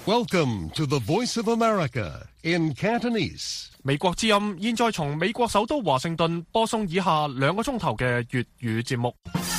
Welcome to the Voice of America in Cantonese. 美國之音現在從美國首都華盛頓播送以下2個鐘頭嘅粵語節目。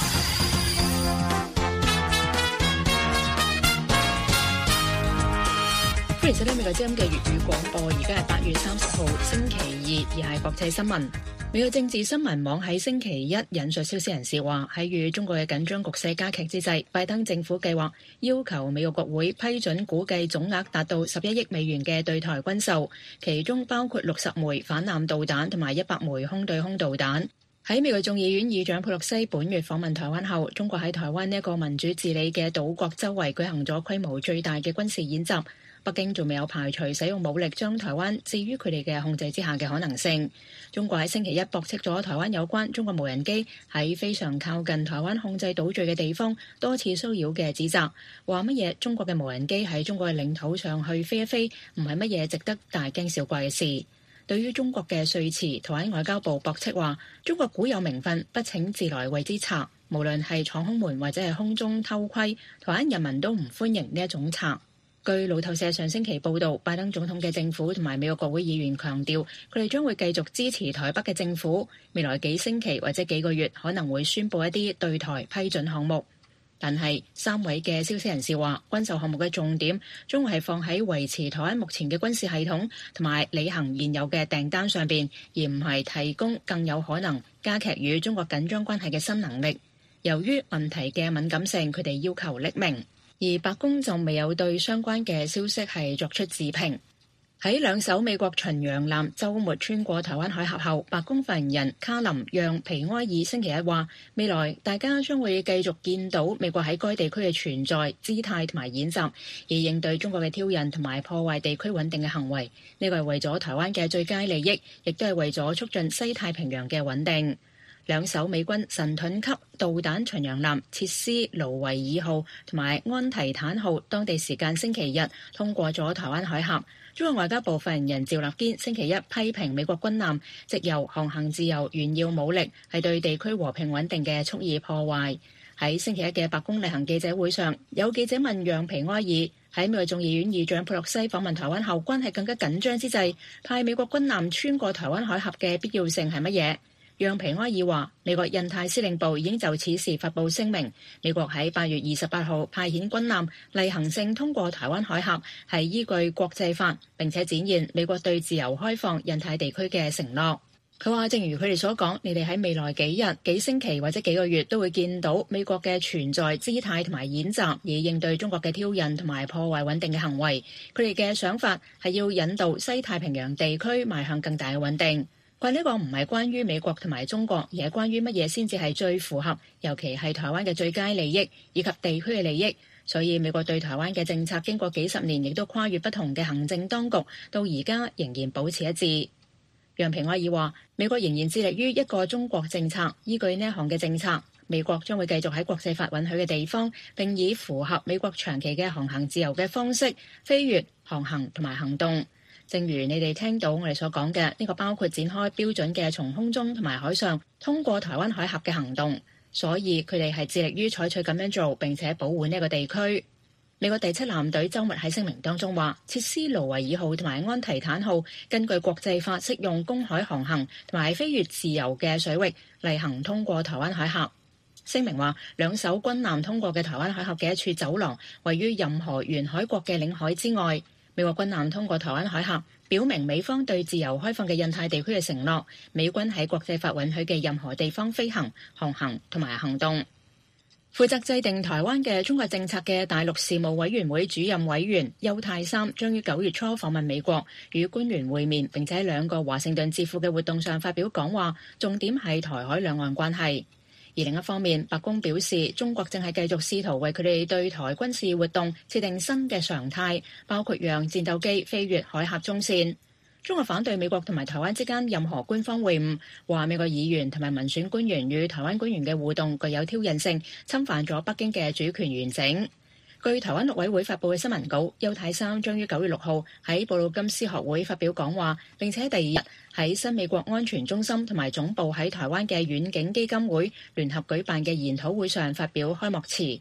歡迎收聽美國之音嘅粵語廣播，而家係8月30號星期2，而係國際新聞。美國政治新聞網喺星期一引述消息人士話，喺與中國嘅緊張局勢加劇之際，拜登政府計劃要求美國國會批准估計總額達到11億美元嘅對台軍售，其中包括60枚反艦導彈同埋100枚空對空導彈。喺美國眾議院議長佩洛西本月訪問台灣後，中國喺台灣呢一個民主治理嘅島國周圍舉行咗規模最大嘅軍事演習。北京仲未有排除使用武力將台灣置於佢哋嘅控制之下嘅可能性。中國喺星期一駁斥咗台灣有關中國無人機喺非常靠近台灣控制島嶼嘅地方多次騷擾嘅指責，話乜嘢中國嘅無人機喺中國嘅領土上去飛一飛，唔係乜嘢值得大驚小怪嘅事。對於中國嘅說辭，台灣外交部駁斥話，中國古有名訓，不請自來為之賊，無論係闖空門或者係空中偷窺，台灣人民都唔歡迎呢一種賊。據路透社上星期報導，拜登總統嘅政府同埋美國國會議員強調，佢哋將會繼續支持台北嘅政府，未來幾星期或者幾個月可能會宣布一啲對台批准項目。但係3位嘅消息人士話，軍售項目嘅重點將會係放喺維持台灣目前嘅軍事系統同埋履行現有嘅訂單上邊，而唔係提供更有可能加劇與中國緊張關係嘅新能力。由於問題嘅敏感性，佢哋要求匿名。而白宮就未有對相關嘅消息係作出置評。喺2艘美國巡洋艦週末穿過台灣海峽後，白宮發言人卡林讓皮埃爾星期一話，未來大家將會繼續見到美國喺該地區嘅存在、姿態同埋演習，以應對中國嘅挑釁同埋破壞地區穩定嘅行為。呢個係為咗台灣嘅最佳利益，亦都係為咗促進西太平洋嘅穩定。2艘美軍神盾級導彈巡洋艦切斯盧維爾號同埋安提坦號當地時間星期日通過咗台灣海峽。中國外交部發言人趙立堅星期一批評美國軍艦藉由航行自由炫耀武力，係對地區和平穩定嘅蓄意破壞。喺星期一嘅白宮例行記者會上，有記者問讓皮埃爾喺美國眾議院議長佩洛西訪問台灣後關係更加緊張之際，派美國軍艦穿過台灣海峽嘅必要性係乜嘢？讓皮埃爾話，美國印太司令部已經就此事發布聲明，美國喺8月28號派遣軍艦例行性通過台灣海峽，係依據國際法，並且展現美國對自由開放印太地區嘅承諾。佢話，正如佢哋所講，你哋喺未來幾日、幾星期或者幾個月都會見到美國嘅存在、姿態同埋演習，以應對中國嘅挑釁同埋破壞穩定嘅行為。佢哋嘅想法係要引導西太平洋地區邁向更大嘅穩定。佢話呢個唔係關於美國同埋中國，而係關於乜嘢先至係最符合，尤其係台灣嘅最佳利益以及地區嘅利益。所以美國對台灣嘅政策經過幾十年，亦都跨越不同嘅行政當局，到而家仍然保持一致。讓皮埃爾話，美國仍然致力於一個中國政策，依據呢一項嘅政策，美國將會繼續喺國際法允許嘅地方，並以符合美國長期嘅航行自由嘅方式飛越、航行同埋行動。正如你哋聽到我哋所講嘅，呢個包括展開標準嘅從空中同埋海上通過台灣海峽嘅行動，所以佢哋係致力於採取咁樣做，並且保護呢個地區。美國第7艦隊週末喺聲明當中話，切斯盧維爾號同埋安提坦號根據國際法適用公海航行同埋飛越自由嘅水域例行通過台灣海峽。聲明話，2艘軍艦通過嘅台灣海峽嘅一處走廊位於任何沿海國嘅領海之外。美國軍艦通過台灣海峽，表明美方對自由開放嘅印太地區嘅承諾。美軍喺國際法允許嘅任何地方飛行、航行同埋行動。負責制定台灣嘅中國政策嘅大陸事務委員會主任委員邱太三將於9月初訪問美國，與官員會面，並且喺2個華盛頓智庫嘅活動上發表講話，重點係台海兩岸關係。而另一方面，白宮表示，中國正係繼續試圖為佢哋對台軍事活動設定新嘅常態，包括讓戰鬥機飛越海峽中線。中國反對美國同埋台灣之間任何官方會晤，話美國議員同埋民選官員與台灣官員嘅互動具有挑釁性，侵犯咗北京嘅主權完整。據台灣陸委會發布嘅新聞稿，邱太三將於9月6號喺布魯金斯學會發表講話，並且第2日喺新美國安全中心同埋總部喺台灣嘅遠景基金會聯合舉辦嘅研討會上發表開幕詞。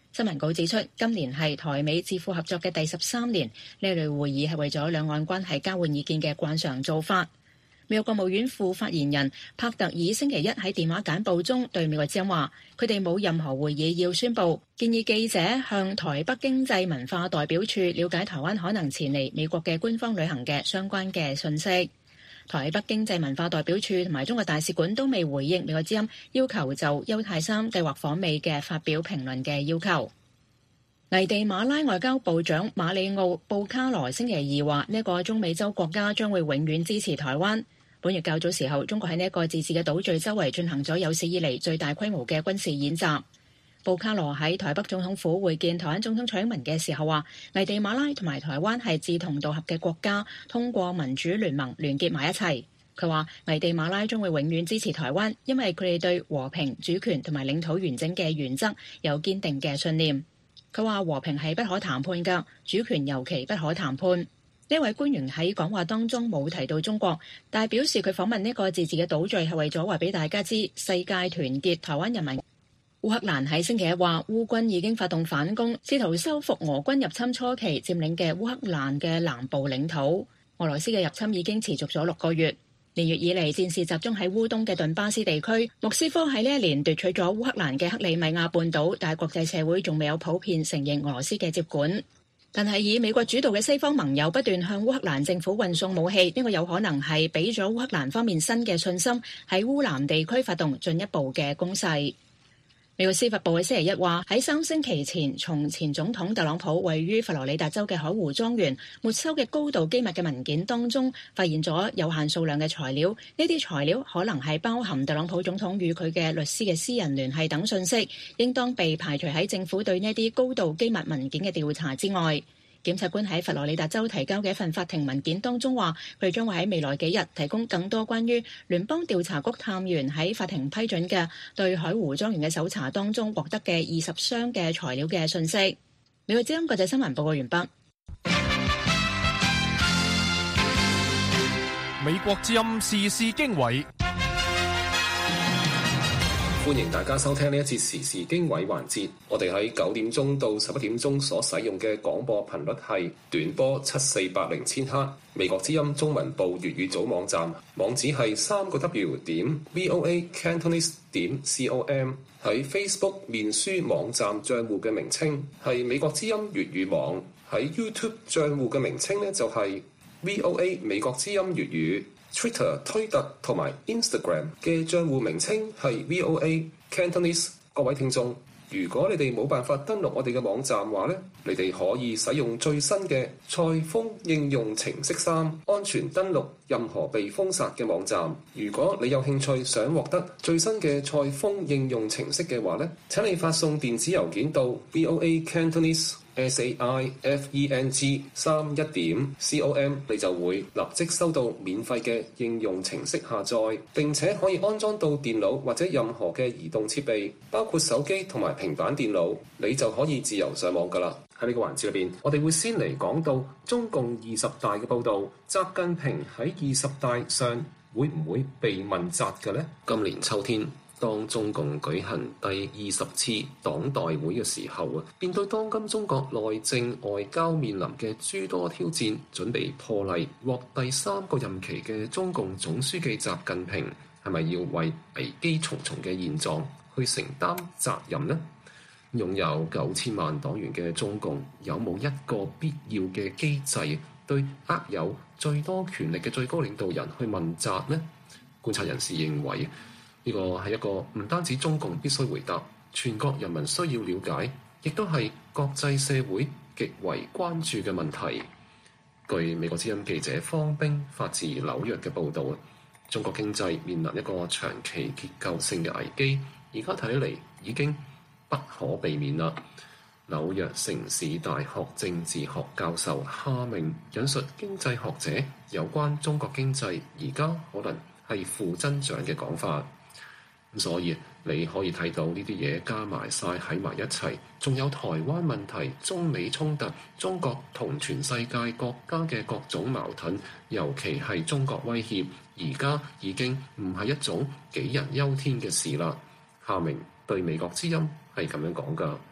新聞稿指出，今年係台美智庫合作嘅第13年，呢類會議係為咗兩岸關係交換意見嘅慣常做法。美國國務院副發言人帕特爾星期一喺電話簡報中對美國之音話，佢哋冇任何會議要宣佈，建議記者向台北經濟文化代表處了解台灣可能前嚟美國嘅官方旅行嘅相關嘅訊息。台北經濟文化代表處同埋中國大使館都未回應美國之音要求就邱太三計劃訪美嘅發表評論嘅要求。危地馬拉外交部長馬里奧布卡羅星期二話，呢個中美洲國家將會永遠支持台灣。本月較早時候，中國喺呢一個自治嘅島嶼周圍進行咗有史以嚟最大規模嘅軍事演習。布卡羅喺台北總統府會見台灣總統蔡英文嘅時候話，危地馬拉同埋台灣係志同道合嘅國家，通過民主聯盟聯結埋一齊。佢話危地馬拉將會永遠支持台灣，因為佢哋對和平、主權同埋領土完整嘅原則有堅定嘅信念。佢話和平係不可談判㗎，主權尤其不可談判。呢位官員喺講話當中冇提到中國，但係表示佢訪問呢個自治嘅島嶼係為咗話俾大家知世界團結台灣人民。烏克蘭喺星期一話，烏軍已經發動反攻，試圖收復俄軍入侵初期佔領嘅烏克蘭嘅南部領土。俄羅斯嘅入侵已經持續咗6個月，年月以嚟戰事集中喺烏東嘅頓巴斯地區。莫斯科喺呢一年奪取咗烏克蘭嘅克里米亞半島，但係國際社會仲未有普遍承認俄羅斯嘅接管。但係以美國主導嘅西方盟友不斷向烏克蘭政府運送武器，呢個有可能係俾咗烏克蘭方面新嘅信心，喺烏南地區發動進一步嘅攻勢。美國司法部喺星期一話，喺3星期前從前總統特朗普位於佛羅里達州嘅海湖莊園沒收嘅高度機密嘅文件當中，發現咗有限數量嘅材料。呢啲材料可能係包含特朗普總統與佢嘅律師嘅私人聯繫等信息，應當被排除喺政府對呢啲高度機密文件嘅調查之外。檢察官喺佛羅里達州提交嘅一份法庭文件當中話，佢哋將會喺未來幾日提供更多關於聯邦調查局探員喺法庭批准嘅對海湖莊園嘅搜查當中獲得嘅20箱嘅材料嘅信息。美國之音國際新聞報告完畢。 美國之音時事經緯。 歡迎大家收聽呢一節時事經緯環節。我哋喺9點鐘到11點鐘所使用嘅廣播頻率係短波7480千赫。美國之音中文部粵語組網站網址係3w.voacantonese.com。喺 Facebook 面書網站賬戶嘅名稱係美國之音粵語網。喺 YouTube 賬戶嘅名稱呢就係 VOA 美國之音粵語。Twitter 推特同埋 Instagram 嘅賬戶名稱係 VOA Cantonese。各位聽眾，如果你哋冇辦法登錄我哋嘅網站話呢，你哋可以使用最新嘅賽風應用程式3安全登錄任何被封殺嘅網站。如果你有興趣想獲得最新嘅賽風應用程式嘅話呢，請你發送電子郵件到 VOA Cantonese SAIFENG31.com， 你就會立即收到免費嘅應用程式下載，並且可以安裝到電腦或者任何嘅移動設備，包括手機同埋平板電腦，你就可以自由上網㗎喇。喺呢個環節裏邊，我哋會先嚟講到中共20大嘅報導。習近平喺20大上會唔會被問責嘅呢？今年秋天，當中共舉行第20次黨代會嘅時候啊，面對當今中國內政外交面臨嘅諸多挑戰，準備破例獲第3個任期嘅中共總書記習近平，係咪要為危機重重嘅現狀去承擔責任呢？擁有9000萬黨員嘅中共，有冇一個必要嘅機制對握有最多權力嘅最高領導人去問責呢？觀察人士認為，呢個係一個唔單止中共必須回答，全國人民需要了解，亦都係國際社會極為關注嘅問題。據美國之音記者方冰發自紐約嘅報導，中國經濟面臨一個長期結構性嘅危機，而家睇嚟已經不可避免啦。紐約城市大學政治學教授夏明引述經濟學者有關中國經濟而家可能係負增長嘅講法。所以你可以睇到呢啲嘢加埋晒喺埋一齊，仲有台灣問題、中美衝突、中國同全世界國家嘅各種矛盾，尤其係中國威脅，而家已經唔係一種杞人憂天嘅事啦。夏明對美國之音係咁樣講㗎。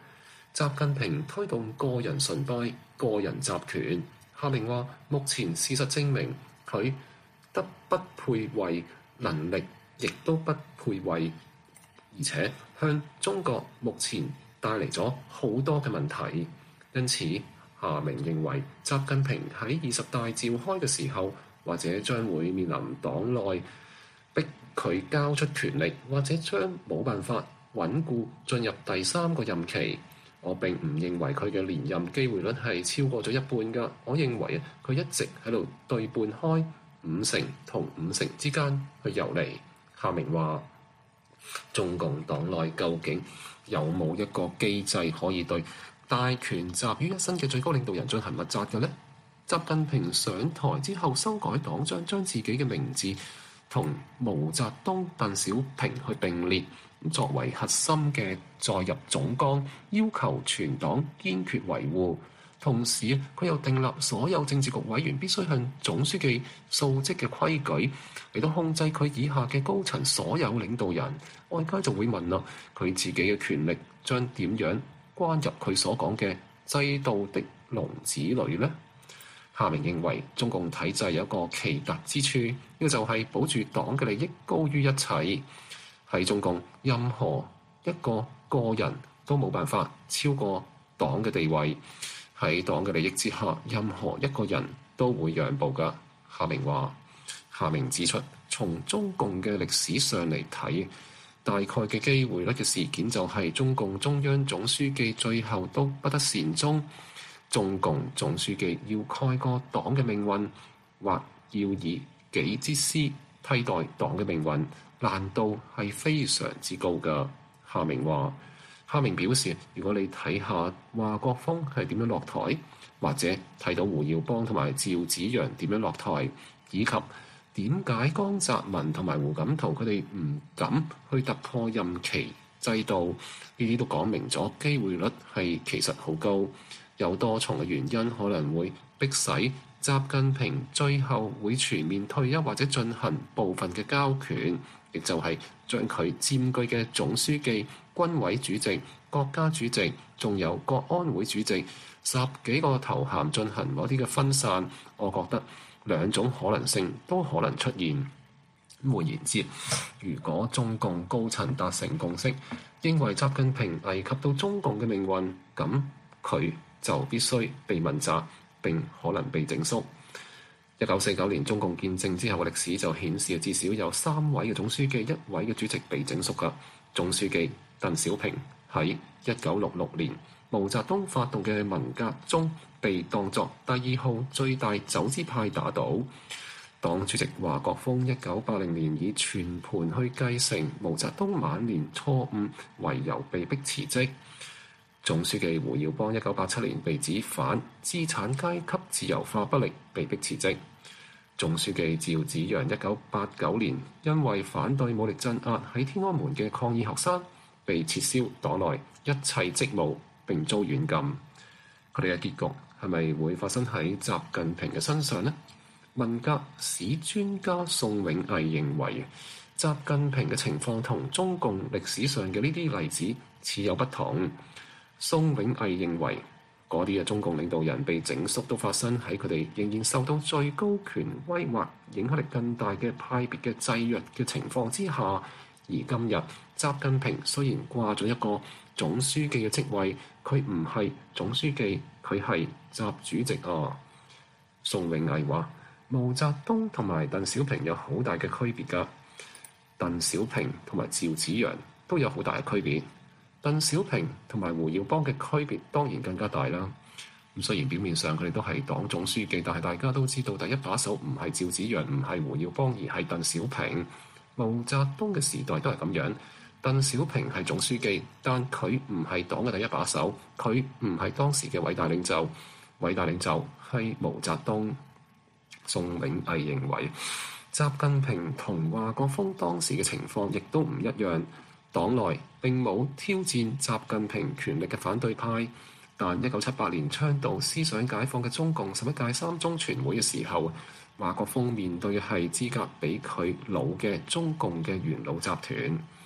習近平推動個人崇拜、個人集權。夏明話：目前事實證明佢得不配位能力，亦都不配位，而且向中國目前帶嚟咗好多嘅問題。因此，夏明認為習近平喺20大召開嘅時候，或者將會面臨黨內逼佢交出權力，或者將冇辦法穩固進入第3個任期。我並唔認為佢嘅連任機會率係超過咗一半㗎。我認為佢一直喺度對半開5成同5成之間去游離。夏明話：中共黨內究竟有冇一個機制可以對大權集於一身嘅最高領導人進行問責嘅呢？習近平上台之後修改黨章，將自己嘅名字同毛澤東、鄧小平去並列，作為核心嘅載入總綱，要求全黨堅決維護。同時，佢又訂立所有政治局委員必須向總書記述職嘅規矩，嚟到控制佢以下嘅高層所有領導人。外界就會問啦，佢自己嘅權力將點樣關入佢所講嘅制度的籠子裏呢？夏明認為中共體制有一個奇特之處，呢個就係保住黨嘅利益高於一切。喺中共，任何一個個人都冇辦法超過黨嘅地位。喺黨嘅利益之下，任何一個人都會讓步㗎。夏明話：夏明指出，從中共嘅歷史上嚟睇，大概嘅機會率嘅事件就係中共中央總書記最後都不得善終。中共總書記要蓋過黨嘅命運，或要以己之師替代黨嘅命運，難度係非常之高㗎。夏明話：夏明表示，如果你睇下華國鋒係點樣落台，或者睇到胡耀邦同埋趙紫陽點樣落台，以及點解江澤民同埋胡錦濤佢哋唔敢去突破任期制度，呢啲都講明咗機會率係其實好高。有多重嘅原因可能會迫使習近平最後會全面退休，或者進行部分嘅交權，亦就係將佢佔據嘅總書記、軍委主席、國家主席，仲有國安會主席10幾個頭銜進行某啲嘅分散。我覺得兩種可能性都可能出現。換言之，如果中共高層達成共識，認為習近平危及到中共嘅命運，咁佢就必須被問責，並可能被整肅。1949年中共建政之後嘅歷史就顯示，至少有3位嘅總書記、1位嘅主席被整肅㗎。總書記鄧小平喺1966年毛澤東發動嘅文革中被當作第2號最大走資派打倒。黨主席華國鋒1980年以全盤去繼承毛澤東晚年錯誤為由被迫辭職。總書記胡耀邦1987年被指反資產階級自由化不力，被迫辭職。總書記趙紫陽1989年因為反對武力鎮壓喺天安門嘅抗議學生，被撤銷黨內一切職務並遭軟禁。佢哋嘅結局係咪會發生喺習近平嘅身上呢？文革史專家宋永毅認為，習近平嘅情況同中共歷史上嘅呢啲例子似有不同。宋永毅認為，嗰啲嘅中共領導人被整肅都發生喺佢哋仍然受到最高權威或影響力更大嘅派別嘅制約嘅情況之下。而今日習近平雖然掛咗一個總書記嘅職位，佢唔係總書記，佢係習主席啊。宋永毅話：毛澤東同埋鄧小平有好大嘅區別㗎，鄧小平同埋趙紫陽都有好大嘅區別。鄧小平同埋胡耀邦嘅區別當然更加大啦。咁雖然表面上佢哋都係黨總書記，但係大家都知道第一把手唔係趙紫陽，唔係胡耀邦，而係鄧小平。毛澤東嘅時代都係咁樣，鄧小平係總書記，但佢唔係黨嘅第一把手，佢唔係當時嘅偉大領袖，偉大領袖係毛澤東。宋永毅認為，習近平同華國鋒當時嘅情況亦都唔一樣。黨內並冇挑戰習近平權力嘅反對派，但1978年倡導思想解放嘅中共11屆3中全會嘅時候，華國鋒面對嘅係資格比佢老嘅中共嘅元老集團。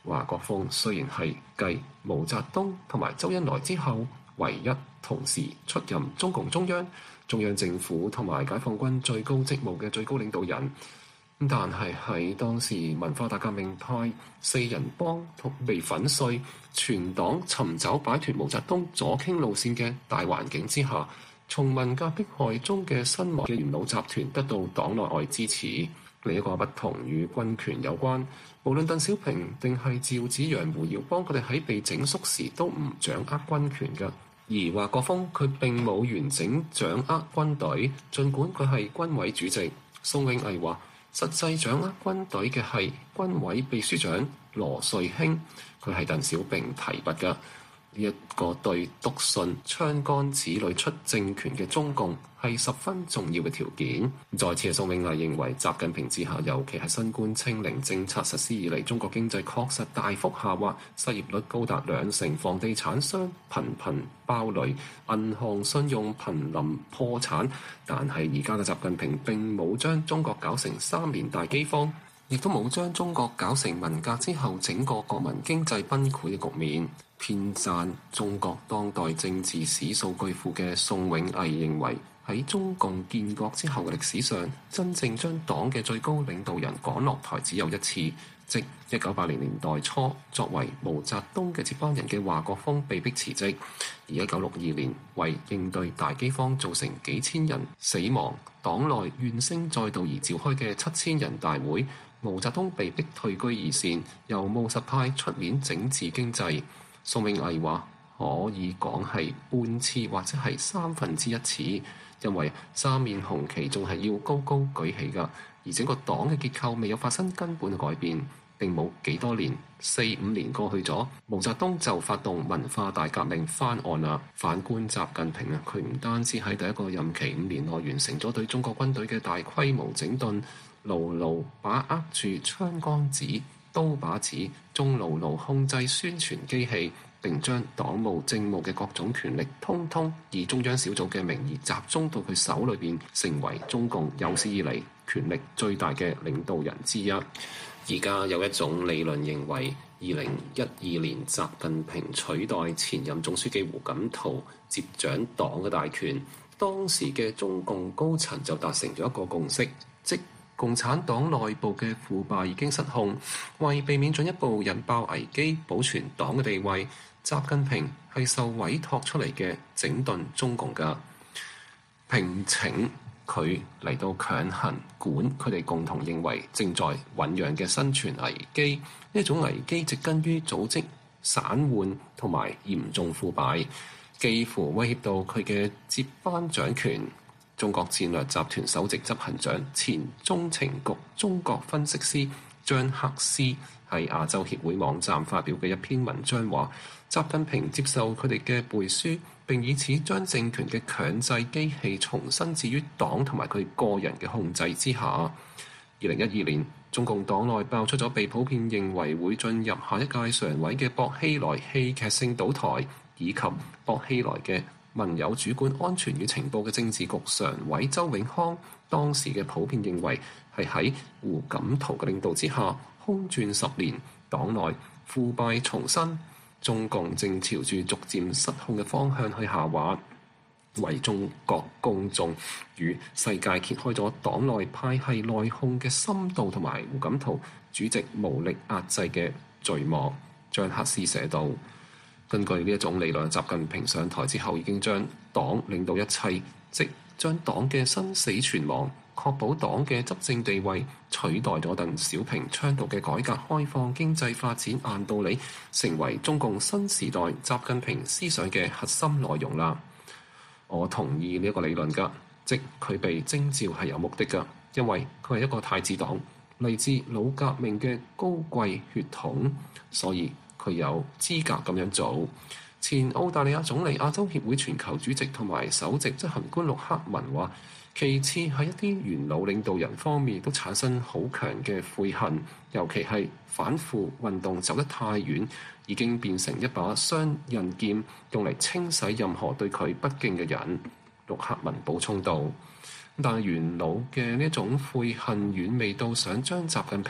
華國鋒雖然係繼毛澤東同埋周恩來之後唯一同時出任中共中央政府同埋解放軍最高職務嘅最高領導人，但係喺當時文化大革命派四人幫被粉碎，全黨尋找擺脫毛澤東左傾路線嘅大環境之下，從文革迫害中嘅身亡嘅元老集團得到黨內外支持。另一個不同與軍權有關，無論鄧小平定係趙紫陽、胡耀邦，佢哋喺被整肅時都唔掌握軍權嘅。而華國鋒佢並冇完整掌握軍隊，儘管佢係軍委主席。宋永毅話：實際掌握軍隊嘅係軍委秘書長羅瑞卿，佢係鄧小平提拔嘅。呢一個對篤信槍桿子裏出政權嘅中共係十分重要嘅條件。再次，宋永毅認為習近平之下，尤其係新冠清零政策實施以嚟，中國經濟確實大幅下滑，失業率高達20%，房地產商頻頻爆雷，銀行信用瀕臨破產。但係而家嘅習近平並冇將中國搞成3年大饑荒，亦都冇將中國搞成文革之後整個國民經濟崩潰嘅局面。偏讚中國當代政治史數據庫嘅宋永毅認為，喺中共建國之後嘅歷史上，真正將黨嘅最高領導人趕落台只有一次，即1980年代初作為毛澤東嘅接班人嘅華國鋒被迫辭職，而1962年為應對大饑荒造成幾千人死亡，黨內怨聲載道而召開嘅7000人大會，毛澤東被迫退居二線，由務實派出面整治經濟。宋永毅話：可以講係半次或者係1/3次，因為3面紅旗仲係要高高舉起㗎，而整個黨嘅結構未有發生根本嘅改變。並冇幾多年，4-5年過去咗，毛澤東就發動文化大革命翻案啦。反觀習近平啊，佢唔單止喺第一個任期5年內完成咗對中國軍隊嘅大規模整頓，牢牢把握住槍桿子、刀把子，仲牢牢控制宣傳機器，並將黨務政務嘅各種權力通通以中央小組嘅名義集中到佢手裏邊，成為中共有史以嚟權力最大嘅領導人之一。而家有一種理論認為，2012年習近平取代前任總書記胡錦濤接掌黨嘅大權，當時嘅中共高層就達成咗一個共識，即共產黨內部嘅腐敗已經失控，為避免進一步引爆危機，保存黨嘅地位，習近平係受委託出嚟嘅整頓中共嘅，聘請佢嚟到強行管佢哋共同認為正在醖釀嘅生存危機。呢一種危機植根於組織散渙同埋嚴重腐敗，幾乎威脅到佢嘅接班掌權。中國戰略集團首席執行長、前中情局中國分析師張克思喺亞洲協會網站發表嘅一篇文章話，習近平接受佢哋嘅背書，並以此將政權嘅強制機器重新置於黨同埋佢個人嘅控制之下。2012年，中共黨內爆出咗被普遍認為會進入下一屆常委嘅薄熙來戲劇性倒台，以及薄熙來嘅盟友主管安全與情報嘅政治局常委周永康，當時嘅普遍認為係喺胡錦濤嘅領導之下空轉10年，黨內腐敗重生，中共正朝住逐漸失控嘅方向去下滑，為中國公眾與世界揭開咗黨內派系內訌嘅深度同埋胡錦濤主席無力壓制嘅序幕。張克思寫道：根據呢一種理論，習近平上台之後已經將黨領導一切，即將黨嘅生死存亡，確保黨嘅執政地位，取代咗鄧小平倡導嘅改革開放、經濟發展硬道理，成為中共新時代習近平思想嘅核心內容啦。我同意呢一個理論㗎，即佢被徵召係有目的㗎，因為佢係一個太子黨，嚟自老革命嘅高貴血統，所以佢有資格咁樣做。前澳大利亞總理、亞洲協會全球主席同埋首席執行官陸克文話，其次喺一啲元老領導人方面都產生好強嘅悔恨，尤其係反腐運動走得太遠，已經變成一把雙刃劍，用嚟清洗任何對佢不敬嘅人。陸克文補充道，但係元老嘅呢種悔恨遠未到想將習近平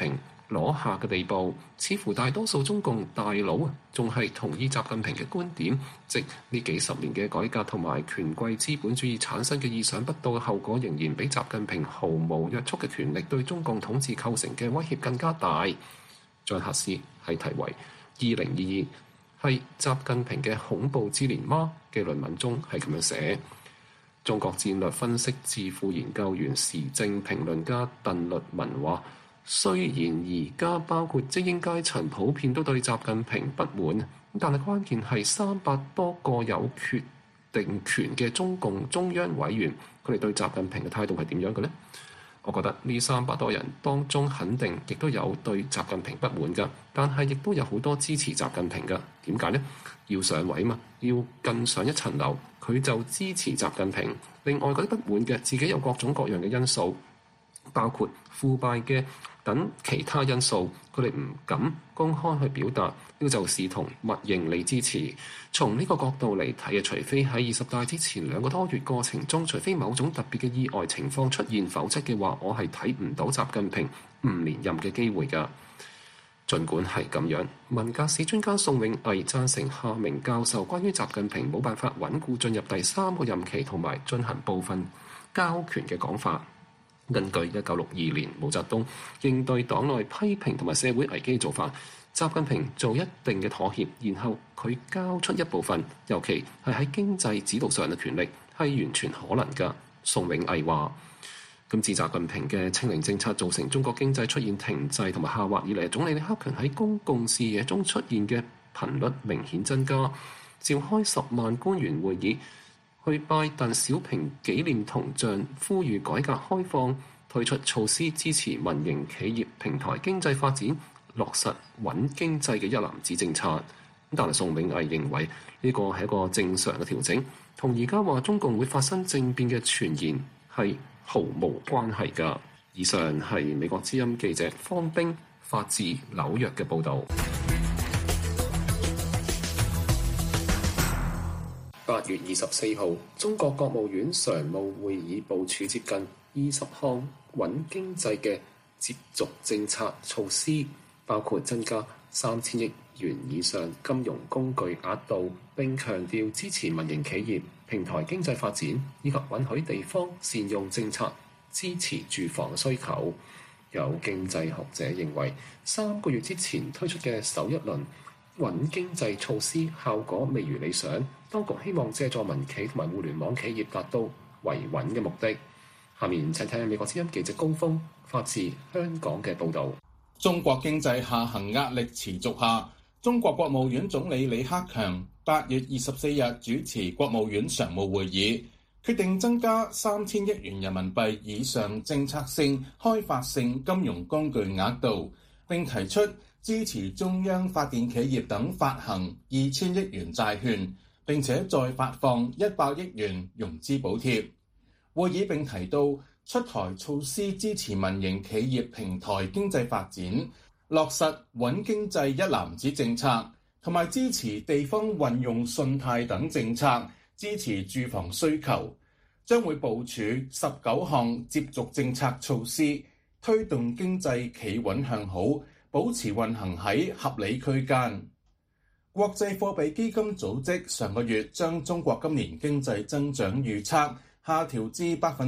攞下嘅地步，似乎大多數中共大佬仲係同意習近平嘅觀點，即呢幾十年嘅改革同埋權貴資本主義產生嘅意想不到嘅後果，仍然比習近平毫無約束嘅權力對中共統治構成嘅威脅更加大。再核試係題為2022係習近平嘅恐怖之年嗎嘅論文中係咁樣寫。中國戰略分析智庫研究員時政評論家鄧律文話，雖然而家包括精英階層普遍都對習近平不滿，但係關鍵係300多個有決定權嘅中共中央委員，佢哋對習近平嘅態度係點樣嘅呢？我覺得呢300多人當中肯定亦都有對習近平不滿㗎，但係亦都有好多支持習近平㗎。點解呢？要上位嘛，要更上一層樓，佢就支持習近平。另外嗰啲不滿嘅，自己有各種各樣嘅因素，包括腐敗嘅等其他因素，佢哋唔敢公開去表達，呢個就視同默認你支持。從呢個角度嚟睇，除非喺20大之前2個多月過程中，除非某種特別嘅意外情況出現，否則嘅話，我係睇唔到習近平唔連任嘅機會㗎。儘管係咁樣，文革史專家宋永毅贊成夏明教授關於習近平冇辦法穩固進入第3個任期同埋進行部分交權嘅講法。根據1962年毛澤東應對黨內批評同埋社會危機做法，習近平做一定嘅妥協，然後佢交出一部分，尤其係喺經濟指導上嘅權力，係完全可能㗎。宋永毅話：咁自習近平嘅清零政策造成中國經濟出現停滯同埋下滑以嚟，總理李克強喺公共視野中出現嘅頻率明顯增加，召開10萬官員會議，去拜鄧小平紀念銅像，呼籲改革開放，推出措施支持民營企業平台經濟發展，落實穩經濟嘅一籃子政策。但係宋永毅認為呢個係一個正常嘅調整，同而家話中共會發生政變嘅傳言係毫無關係㗎。以上係美國之音記者方冰發自紐約嘅報導。8月24號，中國國務院常務會議部署接近20項穩經濟嘅接續政策措施，包括增加3000億元以上金融工具額度，並強調支持民營企業平台經濟發展，以及允許地方善用政策支持住房需求。有經濟學者認為，3個月之前推出嘅首一輪穩經濟措施效果未如理想，當局希望借助民企同埋互聯網企業達到維穩嘅目的。下面請聽美國之音記者高峰發自香港嘅報導。 中國經濟下行壓力持續下，中國國務院總理李克強8月24日主持國務院常務會議，決定增加3000億元人民幣以上政策性、開發性金融工具額度，並提出支持中央發電企業等發行2000億元債券，並且再發放100億元融資補貼。會議並提到出台措施支持民營企業平台經濟發展，落實穩經濟一籃子政策，同埋支持地方運用信貸等政策，支持住房需求。將會部署19項接續政策措施，推動經濟企穩向好，保持運行喺合理區間。國際貨幣基金組織上個月將中國今年經濟增長預測下調至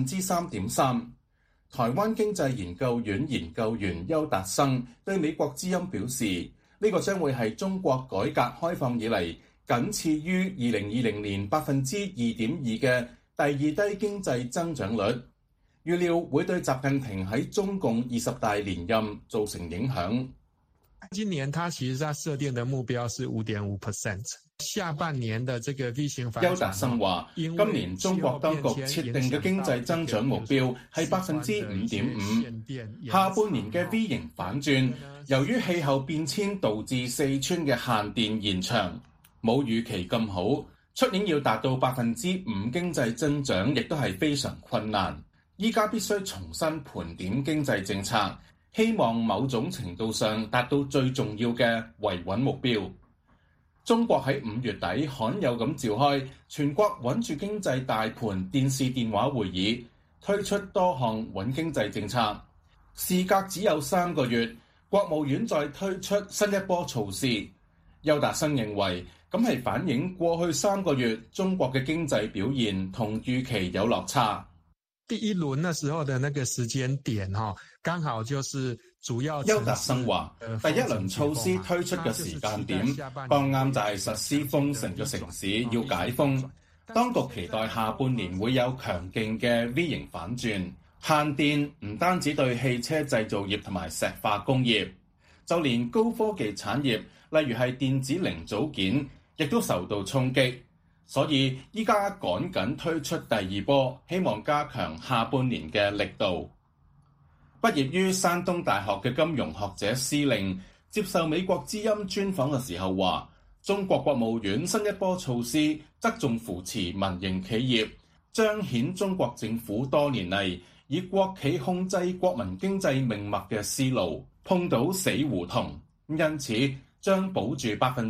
3.3%。台灣經濟研究院研究員邱達生對美國之音表示，呢個將會係中國改革開放以嚟僅次於2020年 2.2% 嘅第二低經濟增長率，預料會對習近平喺中共20大連任造成影響。 今年他其實他設定的目標是 5.5%， 下半年的這個 V 型反轉。 邱達生話，今年中國當局設定嘅經濟增長目標係 5.5%， 下半年嘅 V 型反轉，由於氣候變遷導致四川嘅限電延長，冇預期咁好，出年要達到 5% 經濟增長亦都係非常困難。依家必須重新盤點經濟政策，希望某種程度上達到最重要嘅維穩目標。中國喺5月底罕有咁召開全國穩住經濟大盤電視電話會議，推出多項穩經濟政策。事隔只有3個月， 國務院再推出新一波措施。邱達生認為，咁係反映過去3個月中國嘅經濟表現同預期有落差。 第一輪那時候的那個時間點，剛好就是主要。 邱達生話，第一輪措施推出嘅時間點，剛啱就係實施封城嘅城市要解封。當局期待下半年會有強勁嘅 V 型反轉，限電唔單止對汽車製造業同埋石化工業，就連高科技產業，例如係電子零組件，亦都受到衝擊。所以依家趕緊推出第2波，希望加強下半年嘅力度。畢業於山東大學嘅金融學者施令接受美國之音專訪嘅時候話，中國國務院新一波措施側重扶持民營企業，彰顯中國政府多年嚟以國企控制國民經濟命脈嘅思路碰到死胡同，因此將保住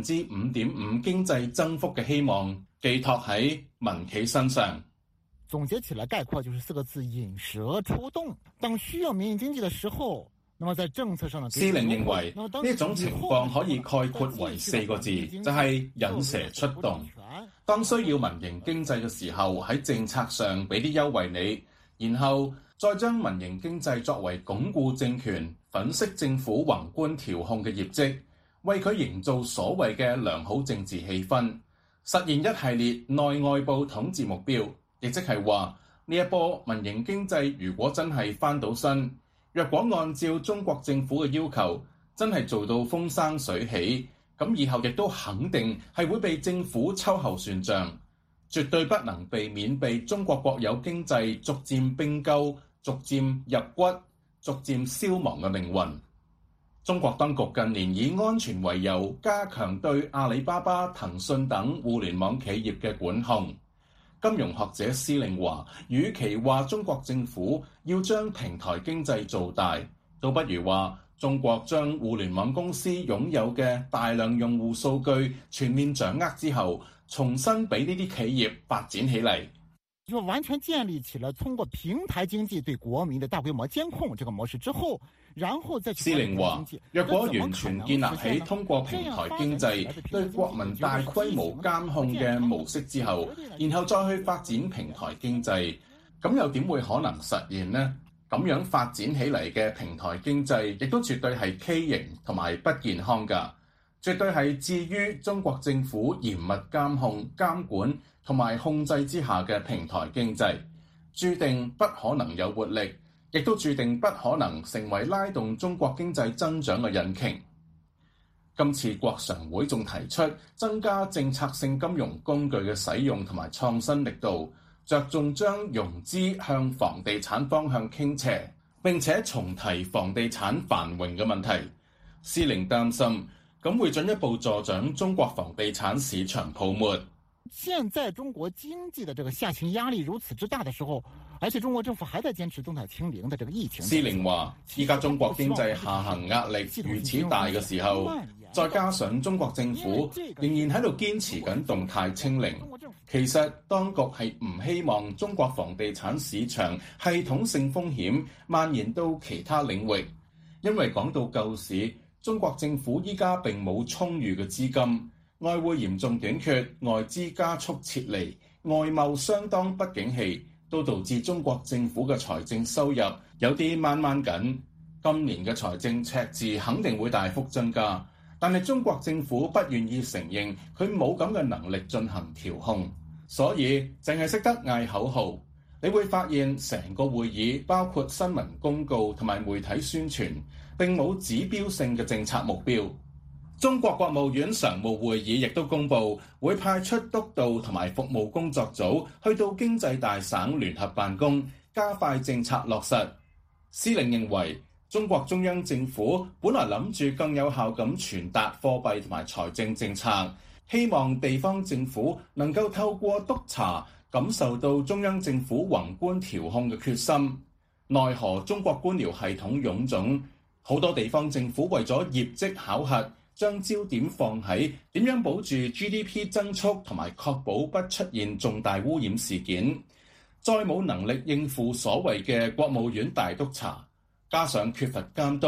5.5% 經濟增幅嘅希望寄託喺民企身上。 總結起來概括就是4個字：引蛇出洞。當需要民營經濟的時候，那麼在政策上呢？ 施令認為呢種情況可以概括為4個字，就係引蛇出洞。當需要民營經濟嘅時候，喺政策上俾啲優惠你，然後再將民營經濟作為鞏固政權、粉飾政府宏觀調控嘅業績，為佢營造所謂嘅良好政治氣氛，實現一系列內外部統治目標。亦即係話，呢一波民營經濟如果真係翻到身，若果按照中國政府嘅要求，真係做到風生水起，咁以後亦都肯定係會被政府秋後算賬，絕對不能避免被中國國有經濟逐漸併購、逐漸入骨、逐漸消亡嘅命運。中國當局近年以安全為由，加強對阿里巴巴、騰訊等互聯網企業嘅管控。金融學者施令話，與其話中國政府要將平台經濟做大，倒不如話中國將互聯網公司擁有嘅大量用戶數據全面掌握之後，重新俾呢啲企業發展起嚟。 就完全建立起了通過平台經濟對國民的大規模監控這個模式之後，然後再施令話， 若果完全建立起通過平台經濟對國民大規模監控嘅模式之後，然後再去發展平台經濟，咁又點會可能實現呢？咁樣發展起嚟嘅平台經濟亦都絕對係畸形同埋不健康㗎，絕對係置於中國政府嚴密監控、監管同埋控制之下嘅平台經濟，注定不可能有活力，亦都注定不可能成為拉動中國經濟增長嘅引擎。今次國常會仲提出增加政策性金融工具嘅使用同埋創新力度，着重將融資向房地產方向傾斜，並且重提房地產繁榮嘅問題。施令擔心咁會進一步助長中國房地產市場泡沫。 現在中國經濟的這個下行壓力如此之大的時候，而且中國政府還在堅持動態清零的這個疫情。 施令話，依家中國經濟下行壓力如此大嘅時候，再加上中國政府仍然喺度堅持緊動態清零，其實當局係唔希望中國房地產市場系統性風險蔓延到其他領域，因為講到救市，中國政府依家並冇充裕嘅資金。外匯嚴重短缺，外資加速撤離，外貿相當不景氣，都導致中國政府嘅財政收入有啲掹掹緊。今年嘅財政赤字肯定會大幅增加，但係中國政府不願意承認佢冇咁嘅能力進行調控，所以淨係識得嗌口號。你會發現成個會議包括新聞公告同埋媒體宣傳，並冇指標性嘅政策目標。中國國務院常務會議亦都公布，會派出督導同埋服務工作組去到經濟大省聯合辦公，加快政策落實。施令認為，中國中央政府本來諗住更有效咁傳達貨幣同埋財政政策，希望地方政府能夠透過督查感受到中央政府宏觀調控嘅決心。奈何中國官僚系統臃腫，好多地方政府為咗業績考核，將焦點放喺點樣保住 GDP 增速同埋確保不出現重大污染事件，再冇能力應付所謂嘅國務院大督查，加上缺乏監督，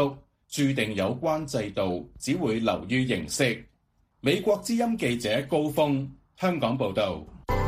注定有關制度只會流於形式。美國之音記者高峰，香港報導。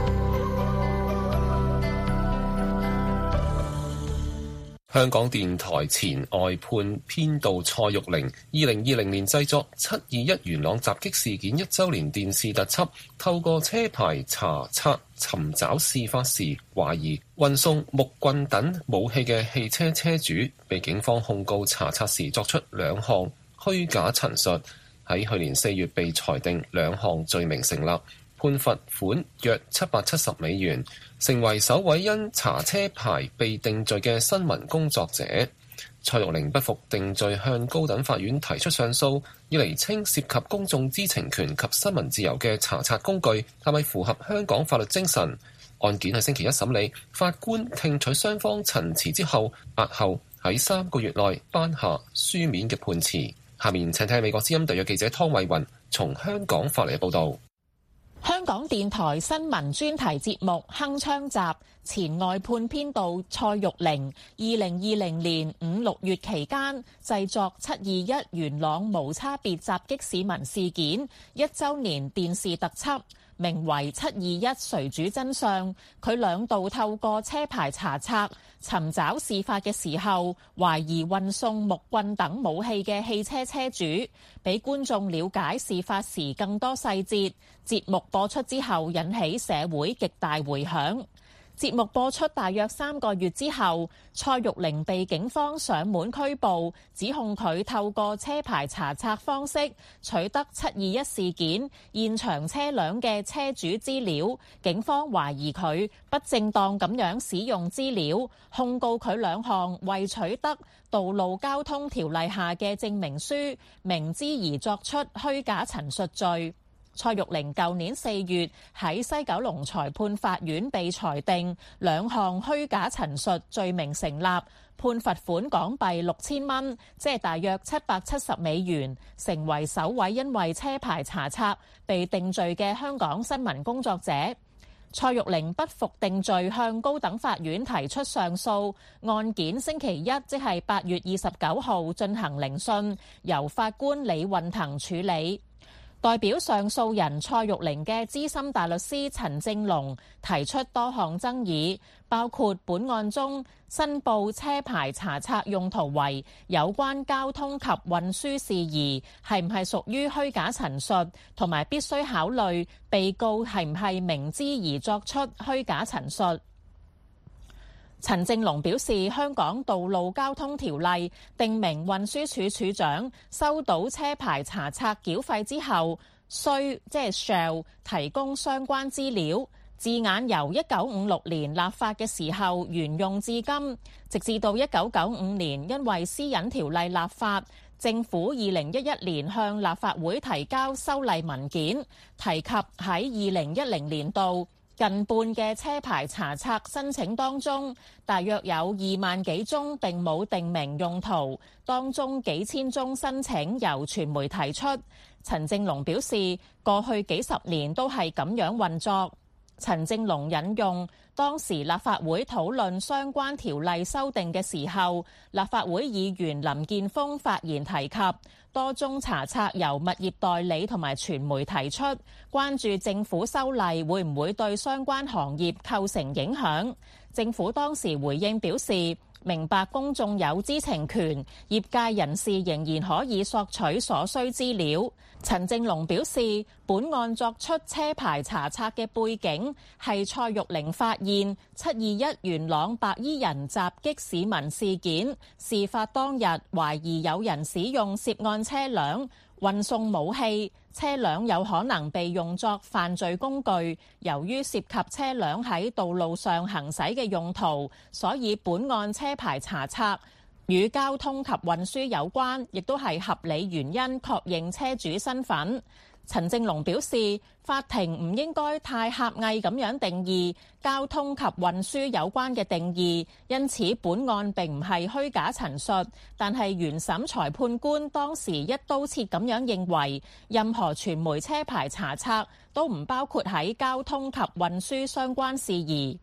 香港電台前外判編導蔡玉玲2020年製作721元朗襲擊事件1週年電視特輯，透過車牌查冊尋找事發時懷疑運送木棍等武器嘅汽車車主，被警方控告查冊時作出2項虛假陳述，喺去年4月被裁定2項罪名成立，判罰款約770美元，成為首位因查車牌被定罪嘅新聞工作者。蔡玉玲不服定罪，向高等法院提出上訴，以釐清涉及公眾知情權及新聞自由嘅查冊工具係咪符合香港法律精神。案件喺星期一審理，法官聽取雙方陳詞之後，押後喺3個月內頒下書面嘅判詞。下面請聽美國之音特約記者湯慧雲從香港發嚟嘅報導。 香港電台新聞專題節目《鏗鏘集》前外判編導蔡玉玲2020年5、6月期間製作721元朗無差別襲擊市民事件1週年電視特輯，名為721誰主真相。佢2度透過車牌查冊尋找事發嘅時候懷疑運送木棍等武器嘅汽車車主，俾觀眾了解事發時更多細節。節目播出之後引起社會極大迴響。節目播出大約3個月之後，蔡玉玲被警方上門拘捕，指控佢透過車牌查冊方式取得721事件現場車輛嘅車主資料。警方懷疑佢不正當咁樣使用資料，控告佢2項為取得道路交通條例下嘅證明書，明知而作出虛假陳述罪。蔡玉玲舊年4月喺西九龍裁判法院被裁定2項虛假陳述罪名成立，判罰款港幣6000蚊，即係大約770美元，成為首位因為車牌查冊被定罪嘅香港新聞工作者。蔡玉玲不服定罪，向高等法院提出上訴。案件星期一，即係8月29號進行聆訊，由法官李運騰處理。代表上訴人蔡玉玲嘅資深大律師陳正龍提出多項爭議，包括本案中申報車牌查冊用途為有關交通及運輸事宜，係唔係屬於虛假陳述，同埋必須考慮被告係唔係明知而作出虛假陳述。陳正龍表示，香港道路交通條例訂明運輸署署長收到車牌查冊繳費之後，需shall 提供相關資料。字眼由1956年立法嘅時候沿用至今，直至到1995年因為私隱條例立法，政府2011年向立法會提交修例文件，提及喺2010年度近半嘅車牌查冊申請當中，大約有2萬幾宗並冇定明用途，當中幾千宗申請由傳媒提出。陳正龍表示，過去幾十年都係咁樣運作。陳正龍引用當時立法會討論相關條例修訂嘅時候，立法會議員林健鋒發言提及多宗查冊由物業代理同埋傳媒提出，關注政府修例會唔會對相關行業構成影響。政府當時回應表示，明白公眾有知情權，業界人士仍然可以索取所需資料。陳正龍表示，本案作出車牌查冊嘅背景係蔡玉玲發現721元朗白衣人襲擊市民事件，事發當日懷疑有人使用涉案車輛運送武器，車輛有可能被用作犯罪工具。由於涉及車輛喺道路上行駛嘅用途，所以本案車牌查冊與交通及運輸有關，亦都係合理原因確認車主身份。陳正龍表示，法庭唔應該太狹隘咁樣定義交通及運輸有關嘅定義，因此本案並唔係虛假陳述，但係原審裁判官當時一刀切咁樣認為，任何傳媒車牌查冊都唔包括喺交通及運輸相關事宜。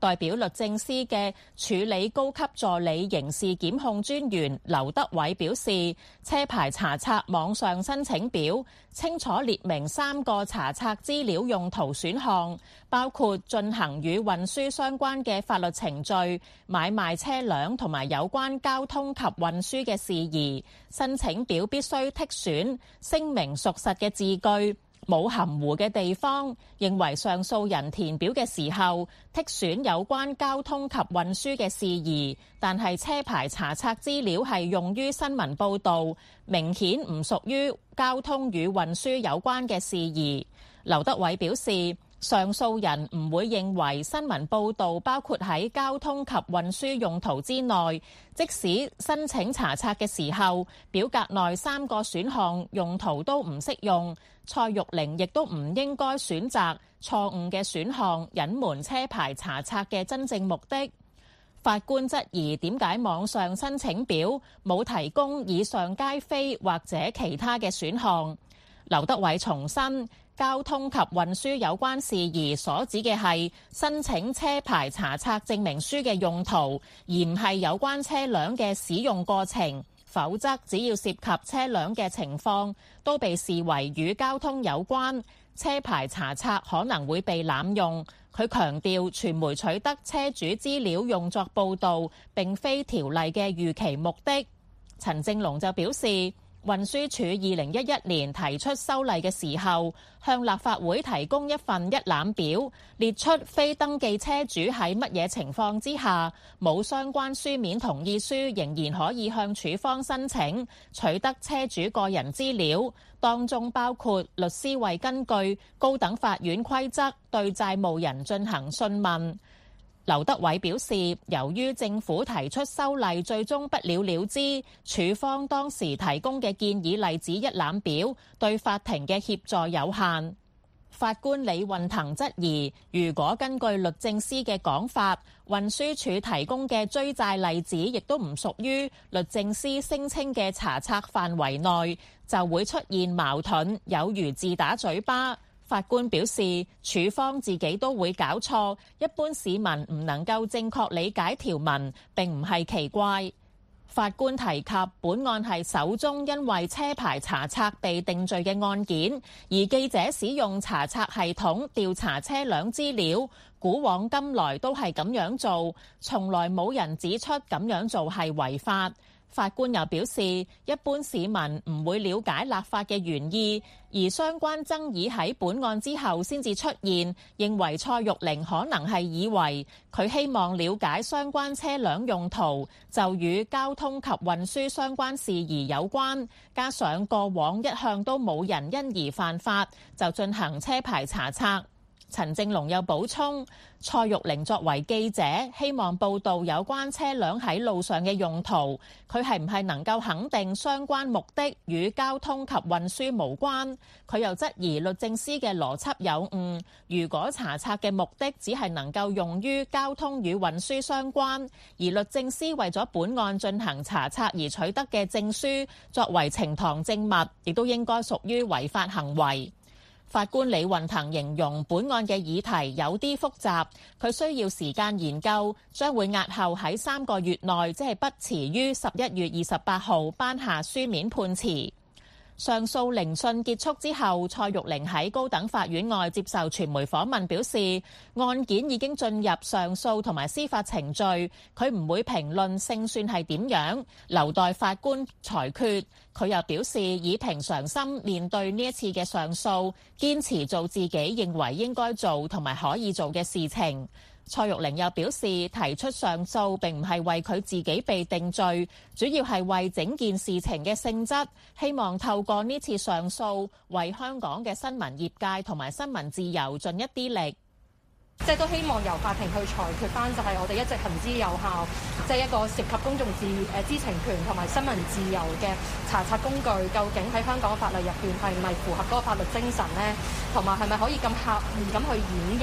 代表律政司嘅處理高級助理刑事檢控專員劉德偉表示，車牌查冊網上申請表清楚列明3個查冊資料用途選項，包括進行與運輸相關嘅法律程序、買賣車輛同埋有關交通及運輸嘅事宜。申請表必須剔選聲明屬實嘅字句，冇含糊嘅地方，認為上訴人填表嘅時候剔選有關交通及運輸嘅事宜，但係車牌查冊資料係用於新聞報導，明顯唔屬於交通與運輸有關嘅事宜。劉德偉表示，上訴人唔會認為新聞報導包括喺交通及運輸用途之內，即使申請查冊嘅時候，表格內3個選項用途都唔適用，蔡玉玲亦都唔應該選擇錯誤嘅選項，隱瞞車牌查冊嘅真正目的。法官質疑點解網上申請表冇提供以上皆非或者其他嘅選項。劉德偉重申，交通及運輸有關事宜所指嘅係申請車牌查冊證明書嘅用途，而唔係有關車輛嘅使用過程。否則，只要涉及車輛嘅情況，都被視為與交通有關，車牌查冊可能會被濫用。佢強調，傳媒取得車主資料用作報導，並非條例嘅預期目的。陳正龍就表示，運輸署2011年提出修例嘅時候，向立法會提供一份一覽表，列出非登記車主喺乜嘢情況之下，冇相關書面同意書，仍然可以向署方申請取得車主個人資料，當中包括律師為根據高等法院規則對債務人進行訊問。劉德偉表示，由於政府提出修例最終不了了之，署方當時提供嘅建議例子一覽表對法庭嘅協助有限。法官李運騰質疑，如果根據律政司嘅講法，運輸署提供嘅追債例子亦都唔屬於律政司聲稱嘅查冊範圍內，就會出現矛盾，有如自打嘴巴。法官表示，署方自己都會搞錯，一般市民唔能夠正確理解條文，並唔係奇怪。法官提及本案係首宗因為車牌查冊被定罪嘅案件，而記者使用查冊系統調查車輛資料，古往今來都係咁樣做，從來冇人指出咁樣做係違法。法官又表示，一般市民唔會了解立法嘅原意，而相關爭議喺本案之後先至出現，認為蔡玉玲可能係以為佢希望了解相關車輛用途就與交通及運輸相關事宜有關，加上過往一向都冇人因而犯法，就進行車牌查冊。陳正龍又補充，蔡玉玲作為記者，希望報導有關車輛喺路上嘅用途，佢係唔係能夠肯定相關目的與交通及運輸無關？佢又質疑律政司嘅邏輯有誤，如果查冊嘅目的只係能夠用於交通與運輸相關，而律政司為咗本案進行查冊而取得嘅證書作為呈堂證物，亦都應該屬於違法行為。法官李運騰形容本案嘅議題有啲複雜，佢需要時間研究，將會押後喺3個月內，即係不遲於11月28號頒下書面判詞。上訴聆訊結束之後，蔡玉玲喺高等法院外接受傳媒訪問，表示案件已經進入上訴同埋司法程序，佢唔會評論勝算係點樣，留待法官裁決。佢又表示以平常心面對呢一次嘅上訴，堅持做自己認為應該做同埋可以做嘅事情。蔡玉玲又表示，提出上訴並唔係為佢自己被定罪，主要係為整件事情嘅性質，希望透過呢次上訴，為香港嘅新聞業界同埋新聞自由盡一啲力。 即係都希望由法庭去裁決翻，就係我哋一直行之有效，即係一個涉及公眾知情權同埋新聞自由嘅查冊工具，究竟喺香港法律入邊係咪符合嗰個法律精神呢？同埋係咪可以咁客觀咁去演繹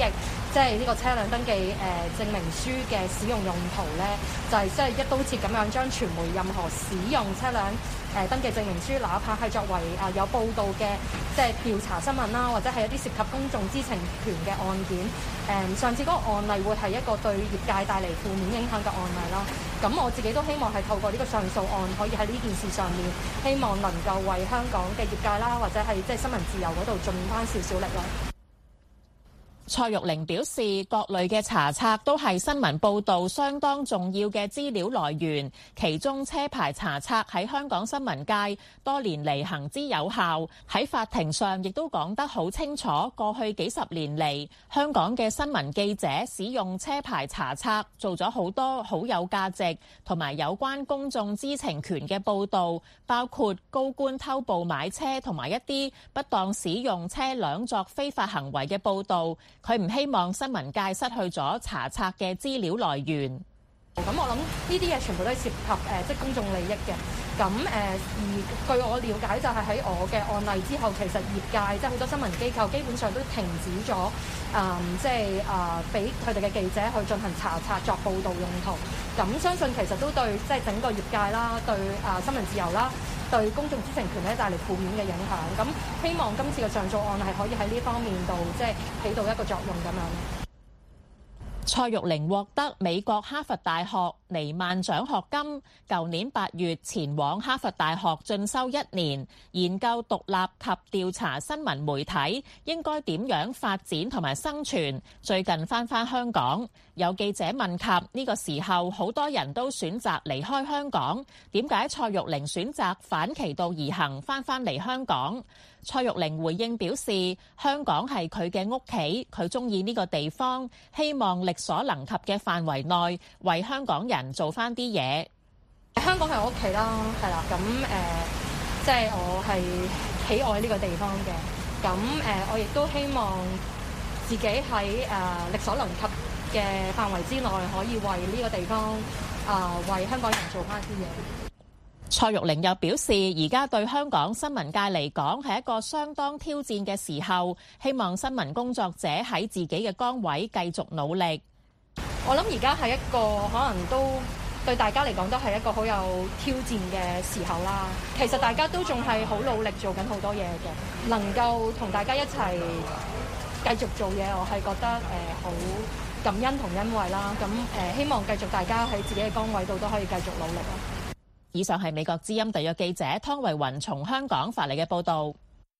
即係呢個車輛登記證明書嘅使用用途咧，就係即係一刀切咁樣將傳媒任何使用車輛登記證明書，哪怕係作為有報道嘅即係調查新聞啦，或者係一啲涉及公眾知情權嘅案件，上次嗰個案例會係一個對業界帶嚟負面影響嘅案例啦。咁我自己都希望係透過呢個上訴案，可以喺呢件事上面，希望能夠為香港嘅業界啦，或者係即係新聞自由嗰度盡翻少少力啦。 蔡玉玲表示，各類嘅查冊都係新聞報導相當重要嘅資料來源，其中車牌查冊喺香港新聞界多年嚟行之有效，喺法庭上亦都講得好清楚。過去幾十年嚟，香港嘅新聞記者使用車牌查冊，做咗好多好有價值同埋有關公眾知情權嘅報導，包括高官偷步買車同埋一啲不當使用車輛作非法行為嘅報導。佢唔希望新聞界失去咗查冊嘅資料來源。 咁我諗呢啲嘢全部都係涉及即係公眾利益嘅。咁而據我了解就係喺我嘅案例之後，其實業界即係好多新聞機構基本上都停止咗即係俾佢哋嘅記者去進行查冊作報導用途。咁相信其實都對即係整個業界啦，對新聞自由啦，對公眾知情權咧帶嚟負面嘅影響。咁希望今次嘅上訴案係可以喺呢方面度即係起到一個作用咁樣。 蔡玉玲獲得美國哈佛大學尼曼獎學金，舊年8月前往哈佛大學進修1年，研究獨立及調查新聞媒體應該點樣發展同埋生存。最近返香港，有記者問及呢個時候好多人都選擇離開香港，點解蔡玉玲選擇反其道而行返嚟香港？蔡玉玲回應表示，香港係佢嘅屋企，佢鍾意呢個地方，希望力所能及嘅範圍內為香港人做返啲嘢。 香港係我屋企啦，係啦，咁即係我係喜愛呢個地方嘅。咁我亦都希望自己喺力所能及嘅範圍之內，可以為呢個地方為香港人做返啲嘢。 蔡玉玲又表示，而家對香港新聞界嚟講係一個相當挑戰嘅時候，希望新聞工作者喺自己嘅崗位繼續努力。 我諗而家係一個可能都對大家嚟講都係一個好有挑戰嘅時候啦。其實大家都仲係好努力做緊好多嘢嘅，能夠同大家一齊繼續做嘢，我係覺得好感恩同欣慰啦。咁希望繼續大家喺自己嘅崗位度都可以繼續努力啦。 以上係美國之音特約記者湯慧雲從香港發嚟嘅報導。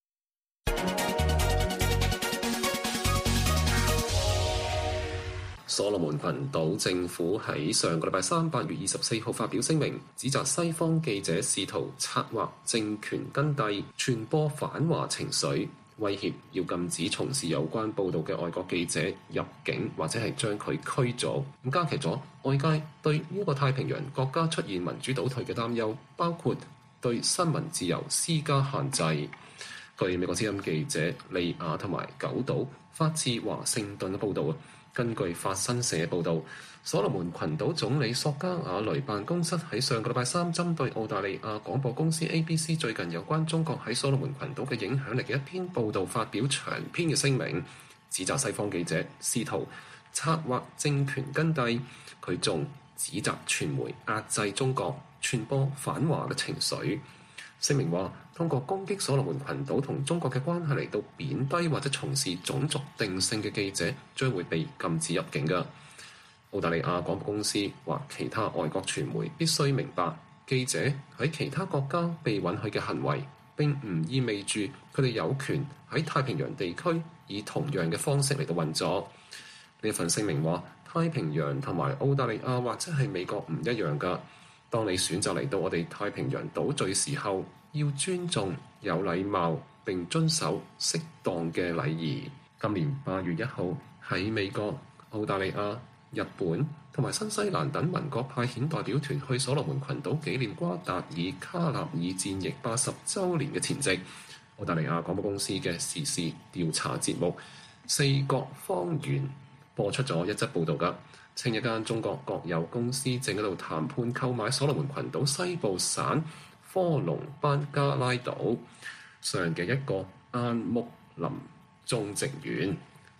所羅門群島政府喺上個禮拜3 8月24號發表聲明，指責西方記者試圖策劃政權更替，傳播反華情緒，威脅要禁止從事有關報導嘅外國記者入境或者係將佢驅逐，咁加劇咗外界對呢個太平洋國家出現民主倒退嘅擔憂，包括對新聞自由施加限制。據美國之音記者利亞同埋九島發自華盛頓嘅報導，根據法新社報導，所羅門群島總理索加瓦雷辦公室喺上個禮拜3針對澳大利亞廣播公司 ABC 最近有關中國喺所羅門群島嘅影響力嘅一篇報導發表長篇嘅聲明，指責西方記者試圖策劃政權更替。佢仲指責傳媒壓制中國傳播反華嘅情緒。聲明話，通過攻擊所羅門群島同中國嘅關係嚟到貶低或者從事種族定性嘅記者，將會被禁止入境㗎。澳大利亞廣播公司或其他外國傳媒必須明白，記者喺其他國家被允許嘅行為並唔意味住佢哋有權喺太平洋地區以同樣嘅方式嚟到運作。呢份聲明話，太平洋同埋澳大利亞或者係美國唔一樣㗎。當你選擇嚟到我哋太平洋島嶼時候，要尊重、有禮貌並遵守適當嘅禮儀。今年8月1號喺美國、澳大利亞、日本同埋新西蘭等盟國派遣代表團去所羅門群島紀念瓜達爾卡納爾戰役80週年嘅前夕，澳大利亞廣播公司嘅時事調查節目《四角方圓》播出咗一則報導㗎。稱一間中國國有公司正喺度談判購買所羅門群島西部省科隆班加拉島上嘅一個安穆林種植園。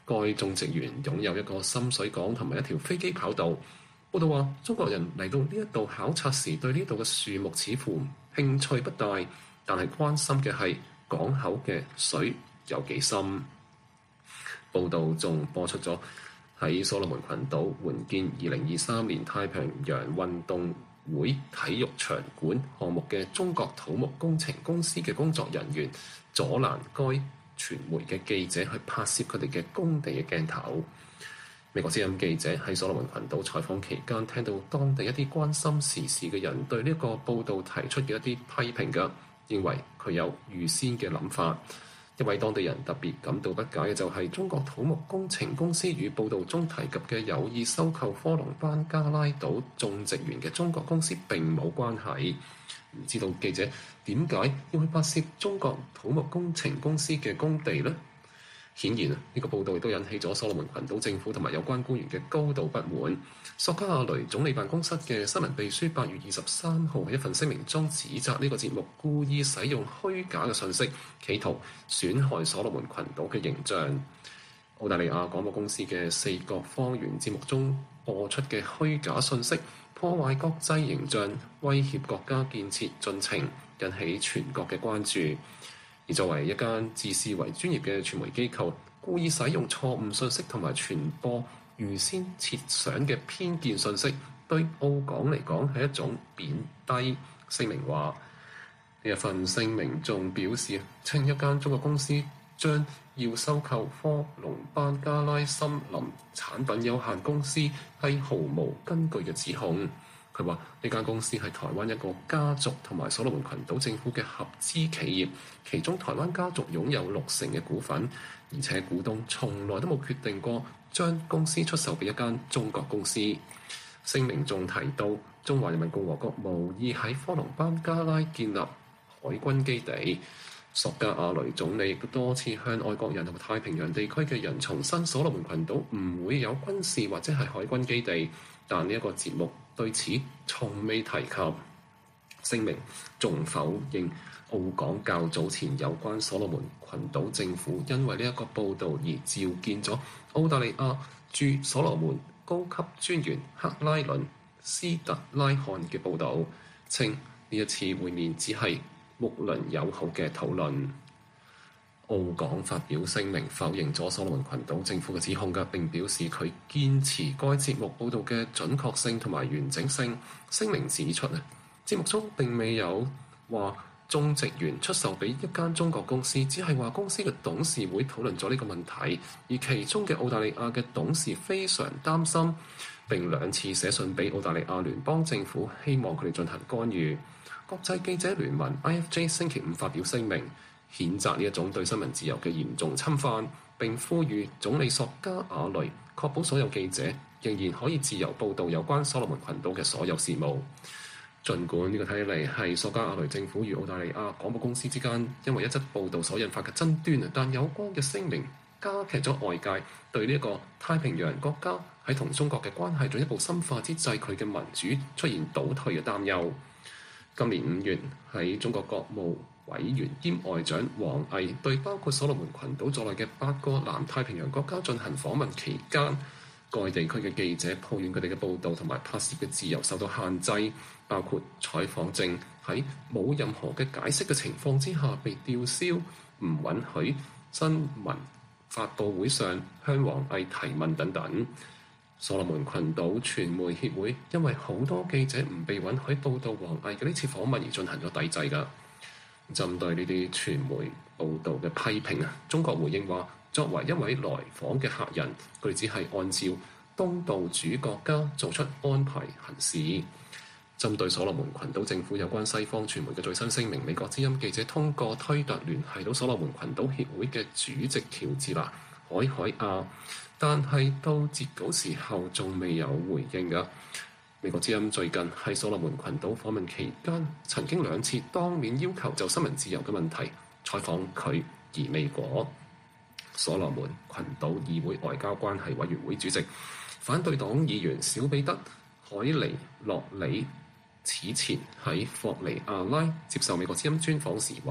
該種植園擁有一個深水港同埋一條飛機跑道。報道話，中國人嚟到呢一度考察時，對呢度嘅樹木似乎興趣不大，但係關心嘅係港口嘅水有幾深。報道仲播出咗喺所羅門群島援建2023年太平洋運動會體育場館項目嘅中國土木工程公司嘅工作人員阻攔該傳媒嘅記者去拍攝佢哋嘅工地嘅鏡頭。美國之音記者喺所羅門群島採訪期間，聽到當地一啲關心時事嘅人對呢個報導提出嘅一啲批評嘅，認為佢有預先嘅諗法。一位當地人特別感到不解嘅就係中國土木工程公司與報導中提及嘅有意收購科隆班加拉島種植園嘅中國公司並冇關係。唔知道記者點解要去拍攝中國土木工程公司嘅工地呢？顯然呢個報導亦都引起咗所羅門群島政府同埋有關官員嘅高度不滿。索加亞雷總理辦公室嘅新聞秘書8月23號喺一份聲明中指責呢個節目故意使用虛假嘅信息，企圖損害所羅門群島嘅形象。澳大利亞廣播公司嘅4個方圓節目中播出嘅虛假信息，破壞國際形象，威脅國家建設進程，引起全國嘅關注。而作為一間自視為專業嘅傳媒機構，故意使用錯誤信息同埋傳播預先設想嘅偏見信息，對澳港嚟講係一種貶低。聲明話，呢一份聲明仲表示，稱一間中國公司將要收購科隆班加拉森林產品有限公司係毫無根據嘅指控。佢話呢間公司係台灣一個家族同埋所羅門群島政府嘅合資企業，其中台灣家族擁有60%嘅股份，而且股東從來都冇決定過將公司出售俾一間中國公司。聲明仲提到，中華人民共和國無意喺科隆班加拉建立海軍基地。索加亞雷總理亦都多次向外國人同太平洋地區嘅人重申，所羅門群島唔會有軍事或者係海軍基地，但呢一個節目對此從未提及。聲明仲否認澳港較早前有關所羅門群島政府因為呢一個報導而召見咗澳大利亞駐所羅門高級專員克拉倫斯特拉漢嘅報導，稱呢一次會面只係睦鄰友好嘅討論。澳港發表聲明否認咗所羅門群島政府嘅指控嘅，並表示佢堅持該節目報導嘅準確性同埋完整性。聲明指出節目中並未有話種植園出售俾一間中國公司，只係話公司嘅董事會討論咗呢個問題，而其中嘅澳大利亞嘅董事非常擔心，並2次寫信俾澳大利亞聯邦政府，希望佢哋進行干預。國際記者聯盟 IFJ 星期5發表聲明，譴責呢一種對新聞自由嘅嚴重侵犯，並呼籲總理索加亞雷確保所有記者仍然可以自由報導有關所羅門群島嘅所有事務。儘管呢個睇嚟係索加亞雷政府與澳大利亞廣播公司之間因為一則報導所引發嘅爭端，但有關嘅聲明加劇咗外界對呢一個太平洋國家喺同中國嘅關係進一步深化之際，佢嘅民主出現倒退嘅擔憂。今年5月，喺中國國務委員兼外長王毅對包括所羅門群島在內嘅8個南太平洋國家進行訪問期間，該地區嘅記者抱怨佢哋嘅報導同埋拍攝嘅自由受到限制，包括採訪證喺冇任何嘅解釋嘅情況之下被吊銷，唔允許新聞發佈會上向王毅提問等等。所羅門群島傳媒協會因為好多記者唔被允許報導王毅嘅呢次訪問而進行咗抵制㗎。針對呢啲傳媒報導嘅批評中國回應話，作為一位來訪嘅客人，佢哋只係按照東道主國家做出安排行事。針對所羅門群島政府有關西方傳媒嘅最新聲明，美國之音記者通過推特聯繫到所羅門群島協會嘅主席喬治娜海亞，但係到截稿時候仲未有回應㗎。美國之音最近喺所羅門群島訪問期間，曾經2次當面要求就新聞自由嘅問題採訪佢，而未果。所羅門群島議會外交關係委員會主席、反對黨議員小彼得·海尼洛里此前喺霍尼亞拉接受美國之音專訪時話，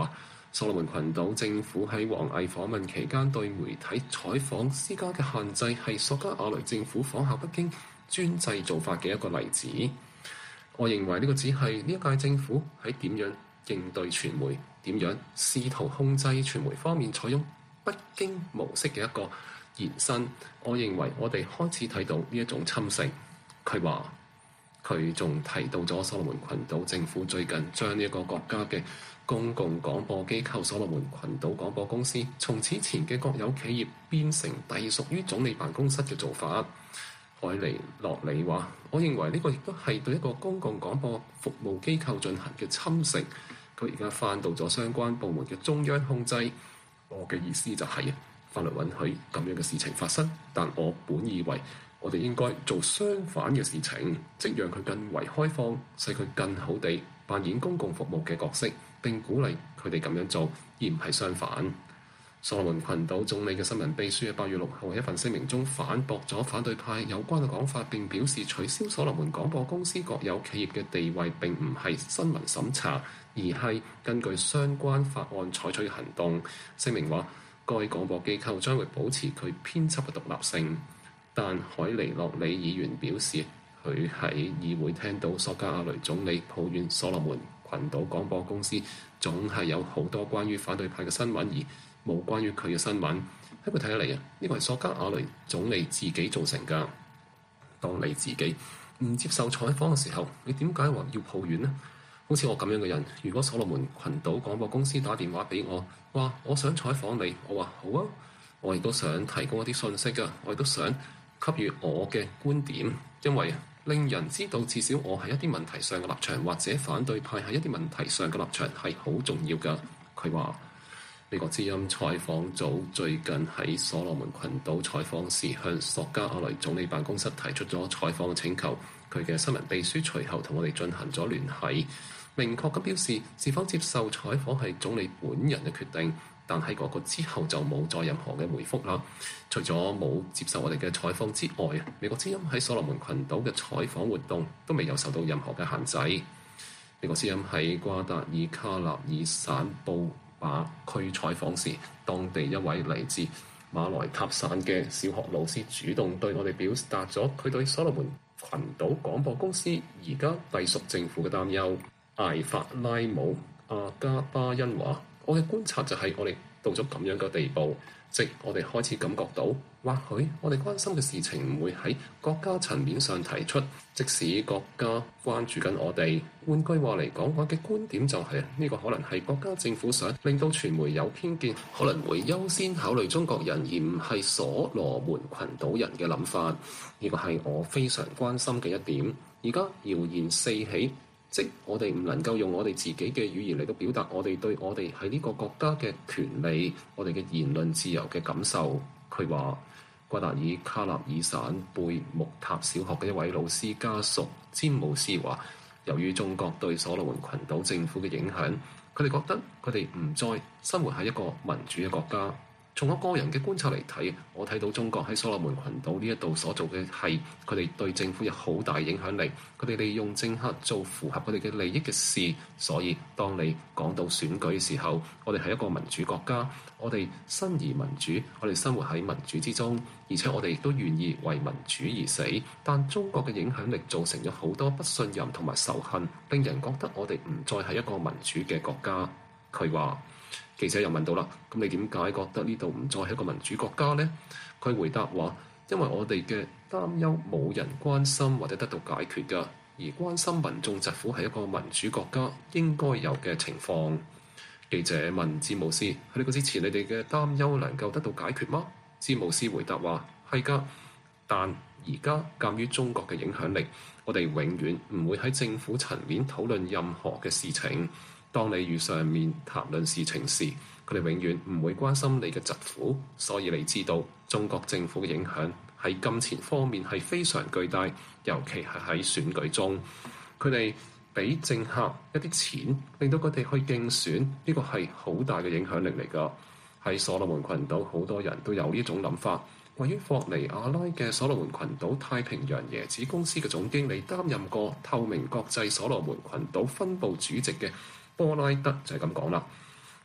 所羅門群島政府喺王毅訪問期間對媒體採訪施加嘅限制係索加瓦雷政府仿效北京專制做法嘅一個例子。我認為呢個只係呢一屆政府喺點樣應對傳媒、點樣試圖控制傳媒方面採用北京模式嘅一個延伸。我認為我哋開始睇到呢一種侵蝕。佢仲提到咗所羅門群島政府最近將呢一個國家嘅公共廣播機構所羅門群島廣播公司從此前嘅國有企業變成隸屬於總理辦公室嘅做法。海尼洛里話：我認為呢個亦都係對一個公共廣播服務機構進行嘅侵蝕。佢而家翻到咗相關部門嘅中央控制。我嘅意思就係法律允許咁樣嘅事情發生，但我本以為我哋應該做相反嘅事情，即讓佢更為開放，使佢更好地扮演公共服務嘅角色，並鼓勵佢哋咁樣做，而唔係相反。所羅門群島總理嘅新聞秘書喺8月6號喺一份聲明中反駁咗反對派有關嘅講法，並表示取消所羅門廣播公司國有企業嘅地位並唔係新聞審查，而係根據相關法案採取嘅行動。聲明話，該廣播機構將會保持佢編輯嘅獨立性。但海尼洛里議員表示，佢喺議會聽到索加瓦雷總理抱怨所羅門群島廣播公司總係有好多關於反對派嘅新聞，而冇關於佢嘅新聞。喺佢睇嚟呢個係索加瓦雷總理自己造成㗎。當你自己唔接受採訪嘅時候，你點解話要抱怨呢？好似我咁樣嘅人，如果所羅門群島廣播公司打電話俾我，話我想採訪你，我話好啊，我亦都想提供一啲信息㗎，我亦都想給予我嘅觀點，因為令人知道至少我喺一啲問題上嘅立場，或者反對派喺一啲問題上嘅立場係好重要㗎。佢話美國之音採訪組最近喺所羅門群島採訪時，向索加瓦雷總理辦公室提出咗採訪嘅請求。佢嘅新聞秘書隨後同我哋進行咗聯繫，明確咁表示是否接受採訪係總理本人嘅決定。但喺嗰個之後就冇再任何嘅回覆啦。除咗冇接受我哋嘅採訪之外，美國之音喺所羅門群島嘅採訪活動都未有受到任何嘅限制。美國之音喺瓜達爾卡納爾省布馬區採訪時，當地一位嚟自馬來塔省嘅小學老師主動對我哋表達咗佢對所羅門群島廣播公司而家隸屬政府嘅擔憂。艾法拉姆阿加巴恩話：我嘅觀察就係我哋到咗咁樣嘅地步，即我哋開始感覺到，或許我哋關心嘅事情唔會喺國家層面上提出，即使國家關注緊我哋。換句話嚟講，我嘅觀點就係呢個可能係國家政府想令到傳媒有偏見，可能會優先考慮中國人而唔係所羅門群島人嘅諗法。呢個係我非常關心嘅一點。而家謠言四起，即我哋唔能夠用我哋自己嘅語言嚟到表達我哋對我哋喺呢個國家嘅權利，我哋嘅言論自由嘅感受。佢話瓜達爾卡納爾省貝木塔小學嘅一位老師家屬詹姆斯話，由於中國對所羅門群島政府嘅影響，佢哋覺得佢哋唔再生活喺一個民主嘅國家。從我個人嘅觀察嚟睇，我睇到中國喺所羅門群島呢一度所做嘅係佢哋對政府有好大影響力，佢哋利用政客做符合佢哋嘅利益嘅事。所以當你講到選舉嘅時候，我哋係一個民主國家，我哋身而民主，我哋生活喺民主之中，而且我哋亦都願意為民主而死。但中國嘅影響力造成咗好多不信任同埋仇恨，令人覺得我哋唔再係一個民主嘅國家。佢話，記者又問到啦，咁你點解覺得呢度唔再係一個民主國家呢？佢回答話，因為我哋嘅擔憂冇人關心或者得到解決㗎，而關心民眾疾苦係一個民主國家應該有嘅情況。記者問詹姆斯，喺呢個之前你哋嘅擔憂能夠得到解決嗎？詹姆斯回答話，係㗎，但而家鑑於中國嘅影響力，我哋永遠唔會喺政府層面討論任何嘅事情。當你與上面談論事情時，佢哋永遠唔會關心你嘅疾苦，所以你知道中國政府嘅影響喺金錢方面係非常巨大，尤其係喺選舉中，佢哋俾政客一啲錢，令到佢哋去競選，呢個係好大嘅影響力嚟㗎。喺所羅門群島，好多人都有呢種諗法。位於霍尼亞拉嘅所羅門群島太平洋椰子公司嘅總經理，擔任過透明國際所羅門群島分部主席嘅波拉德就係咁講啦。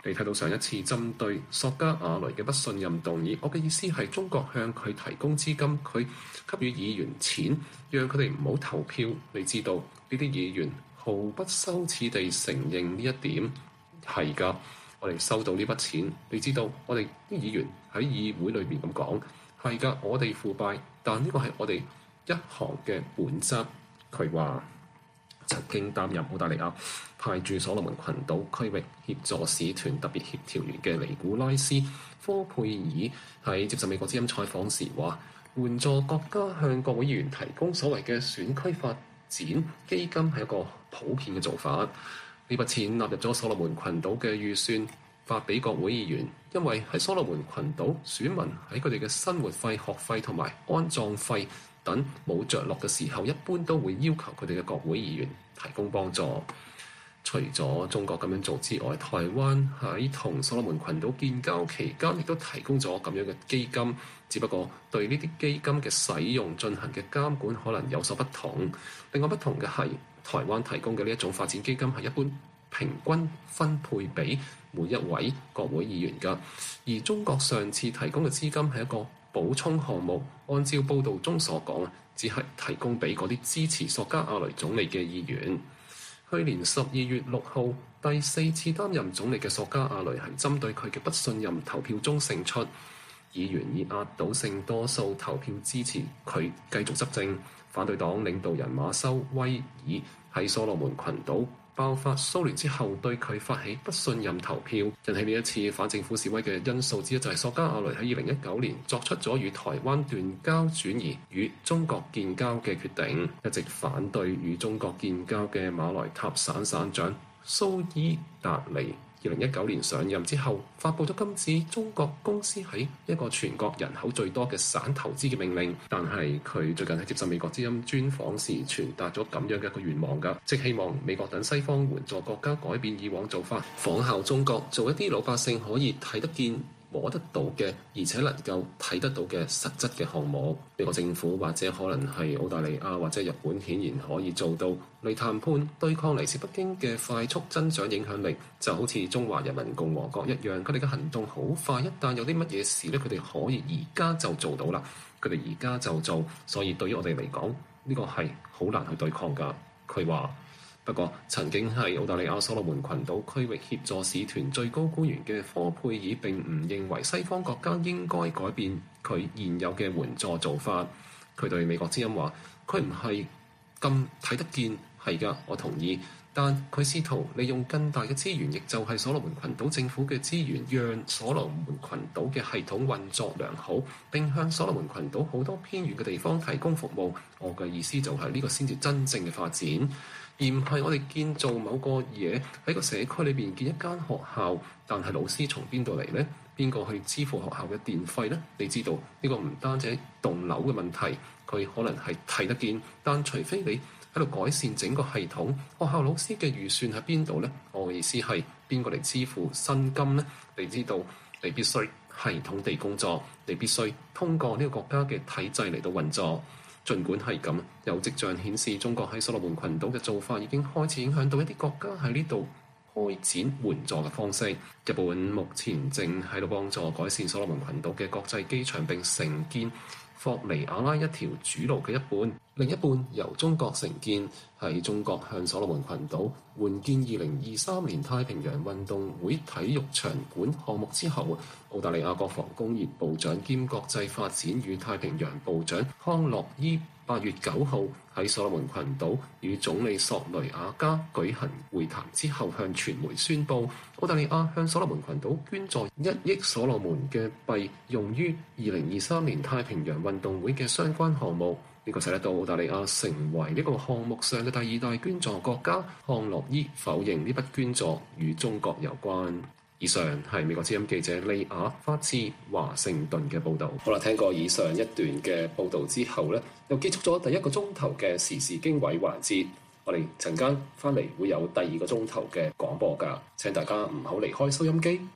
你睇到上一次針對索加瓦雷嘅不信任動議，我嘅意思係中國向佢提供資金，佢給予議員錢，讓佢哋唔好投票。你知道呢啲議員毫不羞恥地承認呢一點，係㗎。我哋收到呢筆錢，你知道我哋啲議員喺議會裏面咁講，係㗎，我哋腐敗，但呢個係我哋一行嘅本質。佢話曾經擔任澳大利亞派駐所羅門群島區域協助使團特別協調員嘅尼古拉斯科佩爾喺接受美國之音採訪時話，援助國家向國會議員提供所謂嘅選區發展基金係一個普遍嘅做法。呢筆錢納入咗所羅門群島嘅預算，發俾國會議員，因為喺所羅門群島選民喺佢哋嘅生活費、學費同埋安葬費等冇着落嘅時候，一般都會要求佢哋嘅國會議員提供幫助。除咗中國咁樣做之外，台灣喺同所羅門群島建交期間，亦都提供咗咁樣嘅基金，只不過對呢啲基金嘅使用進行嘅監管可能有所不同。另外不同嘅係，台灣提供嘅呢一種發展基金係一般平均分配俾每一位國會議員㗎，而中國上次提供嘅資金係一個補充項目，按照報道中所講，只係提供俾嗰啲支持索加瓦雷總理嘅議員。去年12月6號第4次擔任總理嘅索加瓦雷係針對佢嘅不信任投票中勝出，議員以壓倒性多數投票支持佢繼續執政。反對黨領導人馬修威爾喺所羅門群島爆發騷亂之後，對佢發起不信任投票。引起呢一次反政府示威嘅因素之一就係索加瓦雷喺2019年作出咗與台灣斷交轉移與中國建交嘅決定。一直反對與中國建交嘅馬來塔省省長蘇伊達尼2019年上任之後，發布咗禁止中國公司喺一個全國人口最多嘅省投資嘅命令。但係佢最近喺接受美國之音專訪時傳達咗咁樣嘅一個願望㗎，即希望美國等西方援助國家改變以往做法，仿效中國，做一啲老百姓可以睇得見、摸得到嘅，而且能夠睇得到嘅實質嘅項目。美國政府或者可能係澳大利亞或者日本，顯然可以做到嚟談判對抗嚟自北京嘅快速增長影響力，就好似中華人民共和國一樣。佢哋嘅行動好快，一旦有啲乜嘢事咧，佢哋可以而家就做到啦。佢哋而家就做，所以對於我哋嚟講，呢個係好難去對抗㗎。佢話。不過，曾經係澳大利亞所羅門群島區域協助使團最高官員嘅科佩爾並唔認為西方國家應該改變佢現有嘅援助做法。佢對美國之音話：佢唔係咁睇得見，係㗎，我同意。但佢試圖利用更大嘅資源，亦就係所羅門群島政府嘅資源，讓所羅門群島嘅系統運作良好，並向所羅門群島好多偏遠嘅地方提供服務。我嘅意思就係呢個先至真正嘅發展。而唔係我哋建造某個嘢喺個社區裏邊建一間學校，但係老師從邊度嚟呢？邊個去支付學校嘅電費呢？你知道呢個唔單止係棟樓嘅問題，佢可能係睇得見，但除非你喺度改善整個系統，學校老師嘅預算喺邊度呢？我嘅意思係邊個嚟支付薪金呢？你知道你必須系統地工作，你必須通過呢個國家嘅體制嚟到運作。儘管係咁，有跡象顯示中國喺所羅門群島嘅做法已經開始影響到一啲國家喺呢度開展援助嘅方式。日本目前正喺度幫助改善所羅門群島嘅國際機場，並承建霍尼亞拉一條主路嘅一半，另一半由中國承建。喺中國向所羅門群島援建2023年太平洋運動會體育場館項目之後，澳大利亞國防工業部長兼國際發展與太平洋部長康樂伊8月9號喺所羅門群島與總理索雷亞加舉行會談之後，向傳媒宣佈，澳大利亞向所羅門群島捐助1億所羅門嘅幣，用於2023年太平洋運動會嘅相關項目。呢個使得到澳大利亞成為呢個項目上嘅第2大捐助國家。康樂伊否認呢筆捐助與中國有關。以上係美國之音記者利亞發自華盛頓嘅報導。好啦，聽過以上一段嘅報導之後呢，又結束咗第1個鐘頭嘅時事經緯環節。我哋陣間翻嚟會有第2個鐘頭嘅廣播㗎，請大家唔好離開收音機。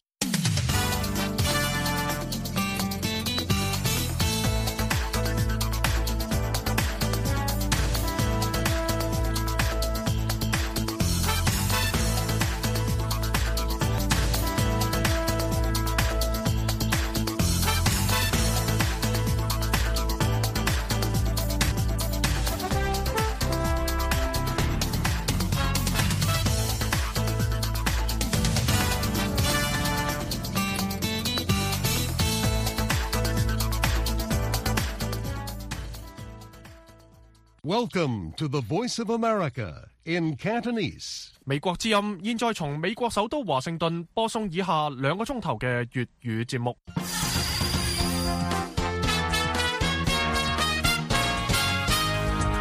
Welcome to the Voice of America in Cantonese. 美國之音現在從美國首都華盛頓播送以下2個鐘頭嘅粵語節目。